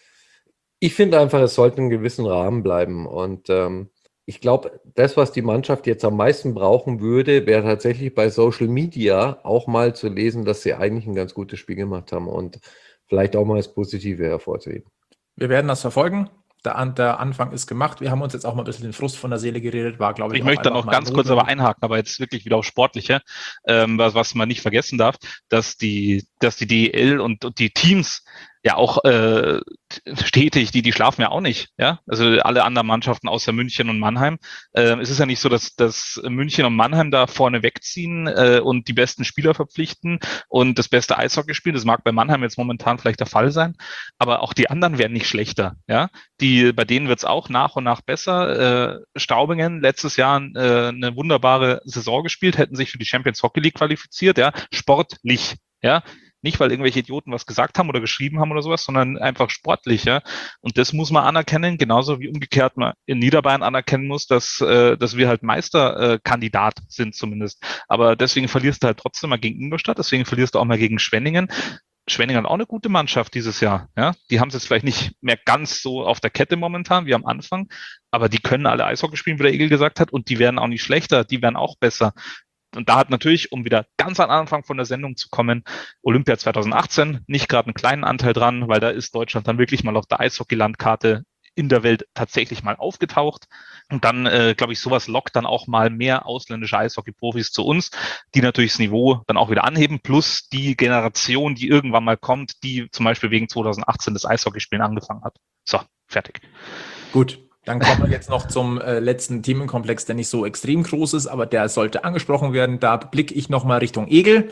ich finde einfach, es sollte einen gewissen Rahmen bleiben und ähm, ich glaube, das, was die Mannschaft jetzt am meisten brauchen würde, wäre tatsächlich bei Social Media auch mal zu lesen, dass sie eigentlich ein ganz gutes Spiel gemacht haben und vielleicht auch mal das Positive hervorzuheben. Wir werden das verfolgen. Der, An der Anfang ist gemacht. Wir haben uns jetzt auch mal ein bisschen den Frust von der Seele geredet, war, glaube ich, Ich möchte da noch ganz kurz aber einhaken, aber jetzt wirklich wieder auf Sportliche, ähm, was, was man nicht vergessen darf, dass die, dass die D E L und, und die Teams ja auch äh, stetig, die, die schlafen ja auch nicht, ja. Also alle anderen Mannschaften außer München und Mannheim. Äh, es ist ja nicht so, dass, dass München und Mannheim da vorne wegziehen äh, und die besten Spieler verpflichten und das beste Eishockey spielen. Das mag bei Mannheim jetzt momentan vielleicht der Fall sein, aber auch die anderen werden nicht schlechter, ja. Die, bei denen wird's auch nach und nach besser. Äh, Straubingen letztes Jahr äh, eine wunderbare Saison gespielt, hätten sich für die Champions Hockey League qualifiziert, ja, sportlich, ja. Nicht, weil irgendwelche Idioten was gesagt haben oder geschrieben haben oder sowas, sondern einfach sportlich, ja. Und das muss man anerkennen, genauso wie umgekehrt man in Niederbayern anerkennen muss, dass, äh, dass wir halt Meisterkandidat äh, sind zumindest. Aber deswegen verlierst du halt trotzdem mal gegen Ingolstadt, deswegen verlierst du auch mal gegen Schwenningen. Schwenningen hat auch eine gute Mannschaft dieses Jahr, ja. Die haben es jetzt vielleicht nicht mehr ganz so auf der Kette momentan wie am Anfang, aber die können alle Eishockey spielen, wie der Egel gesagt hat, und die werden auch nicht schlechter, die werden auch besser. Und da hat natürlich, um wieder ganz am Anfang von der Sendung zu kommen, Olympia zwanzig achtzehn nicht gerade einen kleinen Anteil dran, weil da ist Deutschland dann wirklich mal auf der Eishockey-Landkarte in der Welt tatsächlich mal aufgetaucht. Und dann, äh, glaube ich, sowas lockt dann auch mal mehr ausländische Eishockey-Profis zu uns, die natürlich das Niveau dann auch wieder anheben, plus die Generation, die irgendwann mal kommt, die zum Beispiel wegen zwanzig achtzehn das Eishockeyspielen angefangen hat. So, fertig. Gut. Dann kommen wir jetzt noch zum äh, letzten Themenkomplex, der nicht so extrem groß ist, aber der sollte angesprochen werden. Da blicke ich nochmal Richtung Egel.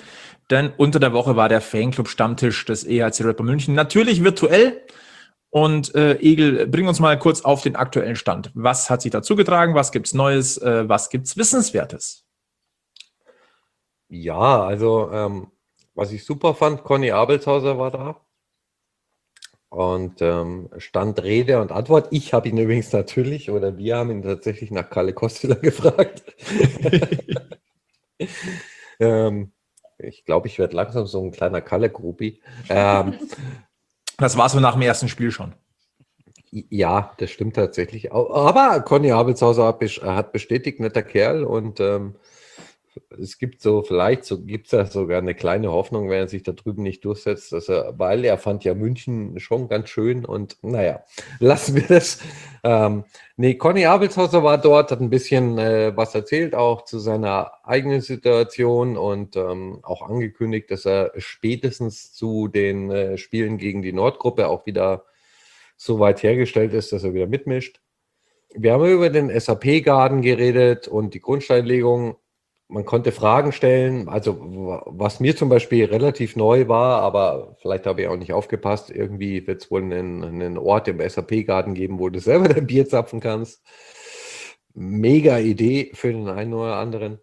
denn unter der Woche war der Fanclub-Stammtisch des E H C Red Bull München natürlich virtuell. Und äh, Egel, bring uns mal kurz auf den aktuellen Stand. Was hat sich dazu getragen? Was gibt's Neues? Äh, was gibt's Wissenswertes? Ja, also ähm, was ich super fand, Conny Abelshauser war da und ähm, stand Rede und Antwort. Ich habe ihn übrigens natürlich, oder wir haben ihn tatsächlich nach Kalle Kostler gefragt. ähm, ich glaube, ich werde langsam so ein kleiner Kalle-Gruppi. Ähm, Das war so nach dem ersten Spiel schon. Ja, das stimmt tatsächlich. Aber Conny Abelshauser hat bestätigt, netter Kerl. Und ähm, es gibt so, vielleicht so, gibt es ja sogar eine kleine Hoffnung, wenn er sich da drüben nicht durchsetzt, dass er, weil er fand ja München schon ganz schön. Und naja, lassen wir das. Ähm, nee, Conny Abelshauser war dort, hat ein bisschen äh, was erzählt, auch zu seiner eigenen Situation und ähm, auch angekündigt, dass er spätestens zu den äh, Spielen gegen die Nordgruppe auch wieder so weit hergestellt ist, dass er wieder mitmischt. Wir haben über den S A P-Garden geredet und die Grundsteinlegung. Man konnte Fragen stellen, also was mir zum Beispiel relativ neu war, aber vielleicht habe ich auch nicht aufgepasst, irgendwie wird es wohl einen, einen Ort im S A P-Garden geben, wo du selber dein Bier zapfen kannst. Mega Idee für den einen oder anderen.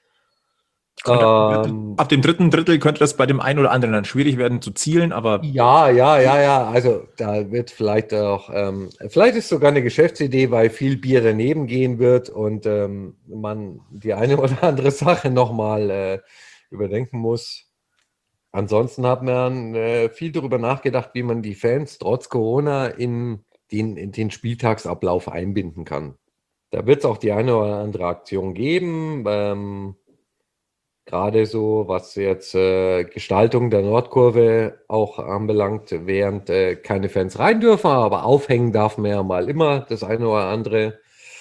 Ähm, ab dem dritten Drittel könnte das bei dem einen oder anderen dann schwierig werden zu zielen, aber... Ja, ja, ja, ja, also da wird vielleicht auch, ähm, vielleicht ist sogar eine Geschäftsidee, weil viel Bier daneben gehen wird und ähm, man die eine oder andere Sache nochmal äh, überdenken muss. Ansonsten hat man äh, viel darüber nachgedacht, wie man die Fans trotz Corona in den, in den Spieltagsablauf einbinden kann. Da wird es auch die eine oder andere Aktion geben, ähm, gerade so, was jetzt äh, Gestaltung der Nordkurve auch anbelangt, während äh, keine Fans rein dürfen, aber aufhängen darf man ja mal immer das eine oder andere.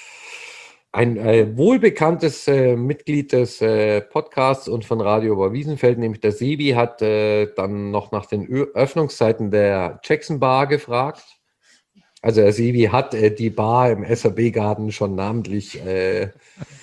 Ein äh, wohlbekanntes äh, Mitglied des äh, Podcasts und von Radio Oberwiesenfeld, nämlich der Sebi, hat äh, dann noch nach den Ö- Öffnungszeiten der Jackson Bar gefragt. Also der Sebi hat äh, die Bar im S A B-Garten schon namentlich äh,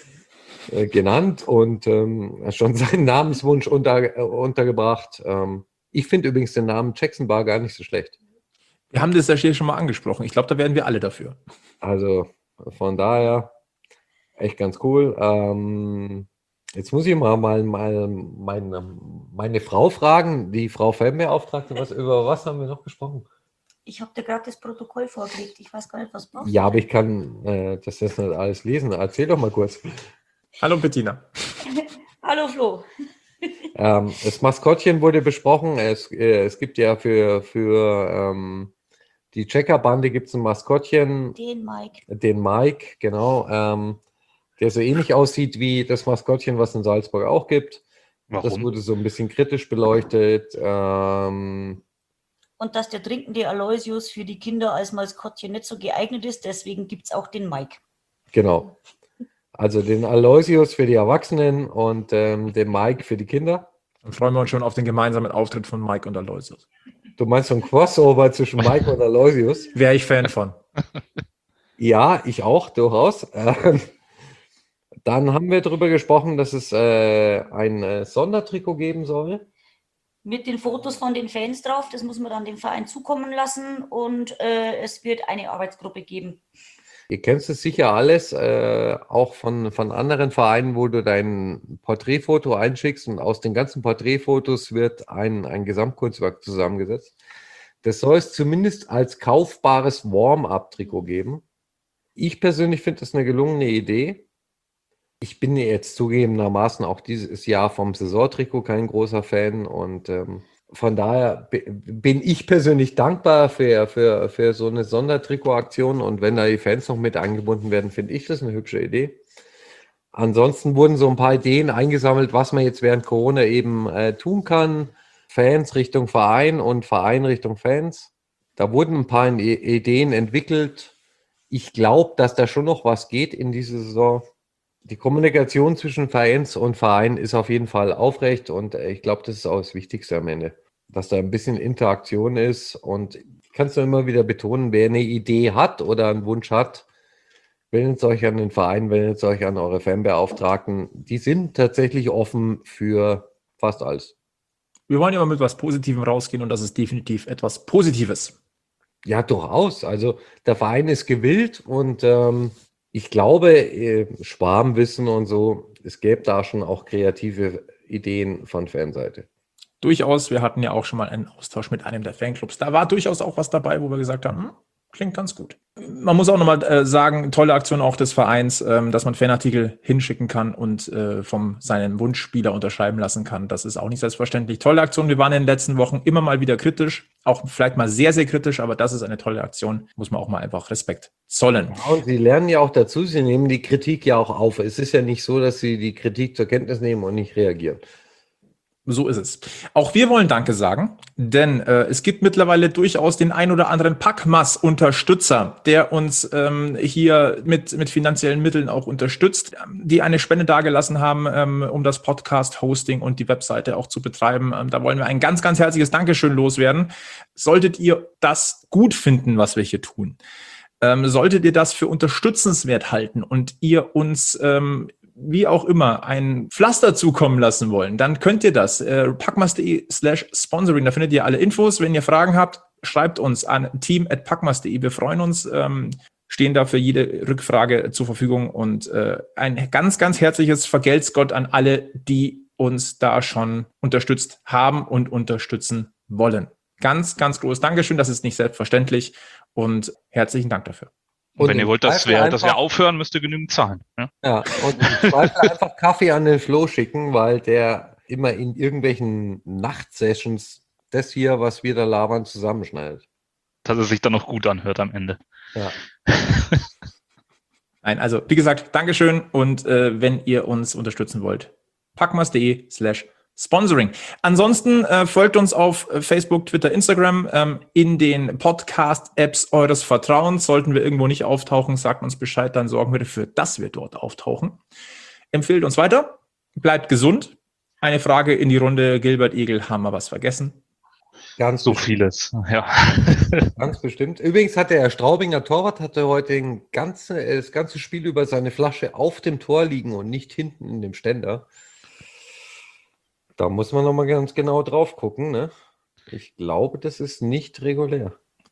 genannt und ähm, schon seinen Namenswunsch unter, äh, untergebracht. Ähm, ich finde übrigens den Namen Jackson Bar gar nicht so schlecht. Wir haben das ja hier schon mal angesprochen. Ich glaube, da werden wir alle dafür. Also von daher echt ganz cool. Ähm, jetzt muss ich mal, mal, mal meine, meine Frau fragen, die Frau Feldbeauftragte, was, über was haben wir noch gesprochen? Ich habe dir gerade das Protokoll vorgelegt. Ich weiß gar nicht, was brauchst du. Ja, aber ich kann äh, das jetzt nicht alles lesen. Erzähl doch mal kurz. Hallo Bettina. Hallo Flo. Ähm, das Maskottchen wurde besprochen. Es, äh, es gibt ja für, für ähm, die Checker-Bande gibt es ein Maskottchen. Den Mike. Den Mike, genau. Ähm, der so ähnlich aussieht wie das Maskottchen, was es in Salzburg auch gibt. Warum? Das wurde so ein bisschen kritisch beleuchtet. Ähm, Und dass der trinkende Aloysius für die Kinder als Maskottchen nicht so geeignet ist, deswegen gibt es auch den Mike. genau. Also den Aloysius für die Erwachsenen und ähm, den Mike für die Kinder. Dann freuen wir uns schon auf den gemeinsamen Auftritt von Mike und Aloysius. Du meinst so ein Crossover zwischen Mike und Aloysius? Wäre ich Fan von. Ja, ich auch, durchaus. Ähm, dann haben wir darüber gesprochen, dass es äh, ein äh, Sondertrikot geben soll. Mit den Fotos von den Fans drauf, das muss man dann dem Verein zukommen lassen und äh, es wird eine Arbeitsgruppe geben. Ihr kennt es sicher alles, äh, auch von, von anderen Vereinen, wo du dein Porträtfoto einschickst und aus den ganzen Porträtfotos wird ein, ein Gesamtkunstwerk zusammengesetzt. Das soll es zumindest als kaufbares Warm-up-Trikot geben. Ich persönlich finde das eine gelungene Idee. Ich bin jetzt zugegebenermaßen auch dieses Jahr vom Saisontrikot kein großer Fan und ähm, von daher bin ich persönlich dankbar für, für, für so eine Sondertrikotaktion und wenn da die Fans noch mit eingebunden werden, finde ich das eine hübsche Idee. Ansonsten wurden so ein paar Ideen eingesammelt, was man jetzt während Corona eben äh, tun kann. Fans Richtung Verein und Verein Richtung Fans. Da wurden ein paar Ideen entwickelt. Ich glaube, dass da schon noch was geht in dieser Saison. Die Kommunikation zwischen Fans und Verein ist auf jeden Fall aufrecht und ich glaube, das ist auch das Wichtigste am Ende, dass da ein bisschen Interaktion ist und kannst du immer wieder betonen, wer eine Idee hat oder einen Wunsch hat, wendet euch an den Verein, wendet euch an eure Fanbeauftragten. Die sind tatsächlich offen für fast alles. Wir wollen ja mal mit was Positivem rausgehen und das ist definitiv etwas Positives. Ja, durchaus. Also der Verein ist gewillt und ähm, ich glaube, äh, Schwabenwissen und so, es gäbe da schon auch kreative Ideen von Fanseite. Durchaus, wir hatten ja auch schon mal einen Austausch mit einem der Fanclubs. Da war durchaus auch was dabei, wo wir gesagt haben, hm, klingt ganz gut. Man muss auch nochmal äh, sagen, tolle Aktion auch des Vereins, ähm, dass man Fanartikel hinschicken kann und äh, vom seinen Wunschspieler unterschreiben lassen kann. Das ist auch nicht selbstverständlich. Tolle Aktion. Wir waren in den letzten Wochen immer mal wieder kritisch, auch vielleicht mal sehr, sehr kritisch, aber das ist eine tolle Aktion. Muss man auch mal einfach Respekt zollen. Ja, und Sie lernen ja auch dazu, Sie nehmen die Kritik ja auch auf. Es ist ja nicht so, dass Sie die Kritik zur Kenntnis nehmen und nicht reagieren. So ist es. Auch wir wollen Danke sagen, denn äh, es gibt mittlerweile durchaus den ein oder anderen Packmas-Unterstützer, der uns ähm, hier mit, mit finanziellen Mitteln auch unterstützt, die eine Spende dagelassen haben, ähm, um das Podcast-Hosting und die Webseite auch zu betreiben. Ähm, da wollen wir ein ganz, ganz herzliches Dankeschön loswerden. Solltet ihr das gut finden, was wir hier tun, ähm, solltet ihr das für unterstützenswert halten und ihr uns ähm, wie auch immer, ein Pflaster zukommen lassen wollen, dann könnt ihr das. Äh, packmas.de slash sponsoring, da findet ihr alle Infos. Wenn ihr Fragen habt, schreibt uns an team at packmas.de. Wir freuen uns, ähm, stehen da für jede Rückfrage zur Verfügung und äh, ein ganz, ganz herzliches Vergelt's Gott an alle, die uns da schon unterstützt haben und unterstützen wollen. Ganz, ganz großes Dankeschön, das ist nicht selbstverständlich und herzlichen Dank dafür. Und, und wenn ihr wollt, dass wir, einfach, dass wir aufhören, müsst ihr genügend zahlen. Ja, ja und im Zweifel einfach Kaffee an den Flo schicken, weil der immer in irgendwelchen Nachtsessions das hier, was wir da labern, zusammenschneidet. Dass es sich dann noch gut anhört am Ende. Ja. Nein, also wie gesagt, Dankeschön und äh, wenn ihr uns unterstützen wollt, packmas.de slash Sponsoring. Ansonsten äh, folgt uns auf Facebook, Twitter, Instagram, ähm, in den Podcast-Apps eures Vertrauens. Sollten wir irgendwo nicht auftauchen, sagt uns Bescheid, dann sorgen wir dafür, dass wir dort auftauchen. Empfehlt uns weiter, bleibt gesund. Eine Frage in die Runde, Gilbert Egel, haben wir was vergessen? Ganz so bestimmt. Vieles, ja. Ganz bestimmt. Übrigens hat der Straubinger Torwart hatte heute den ganze, das ganze Spiel über seine Flasche auf dem Tor liegen und nicht hinten in dem Ständer. Da muss man nochmal ganz genau drauf gucken, ne? Ich glaube, das ist nicht regulär.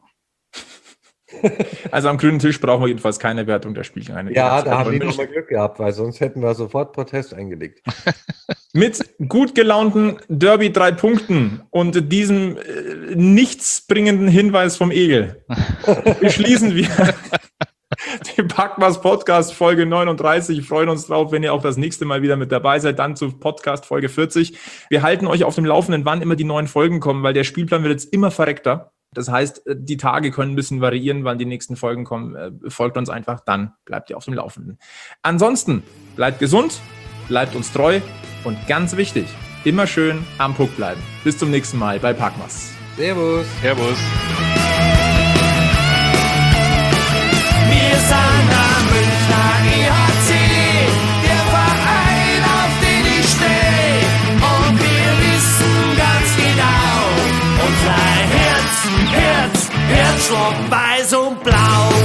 Also am grünen Tisch brauchen wir jedenfalls keine Wertung der Spielgänge. Ja, da haben wir nochmal Glück gehabt, weil sonst hätten wir sofort Protest eingelegt. Mit gut gelaunten Derby drei Punkten und diesem äh, nichtsbringenden Hinweis vom Egel beschließen wir die Packmas Podcast Folge neununddreißig. Wir freuen uns drauf, wenn ihr auch das nächste Mal wieder mit dabei seid, dann zu Podcast Folge vierzig. Wir halten euch auf dem Laufenden, wann immer die neuen Folgen kommen, weil der Spielplan wird jetzt immer verreckter. Das heißt, die Tage können ein bisschen variieren, wann die nächsten Folgen kommen. Folgt uns einfach, dann bleibt ihr auf dem Laufenden. Ansonsten bleibt gesund, bleibt uns treu und ganz wichtig, immer schön am Puck bleiben. Bis zum nächsten Mal bei Packmas. Servus. Servus. Wir sind der Münchner E H C, der Verein, auf den ich stehe. Und wir wissen ganz genau, unser Herz, Herz, Herzschlag weiß und blau.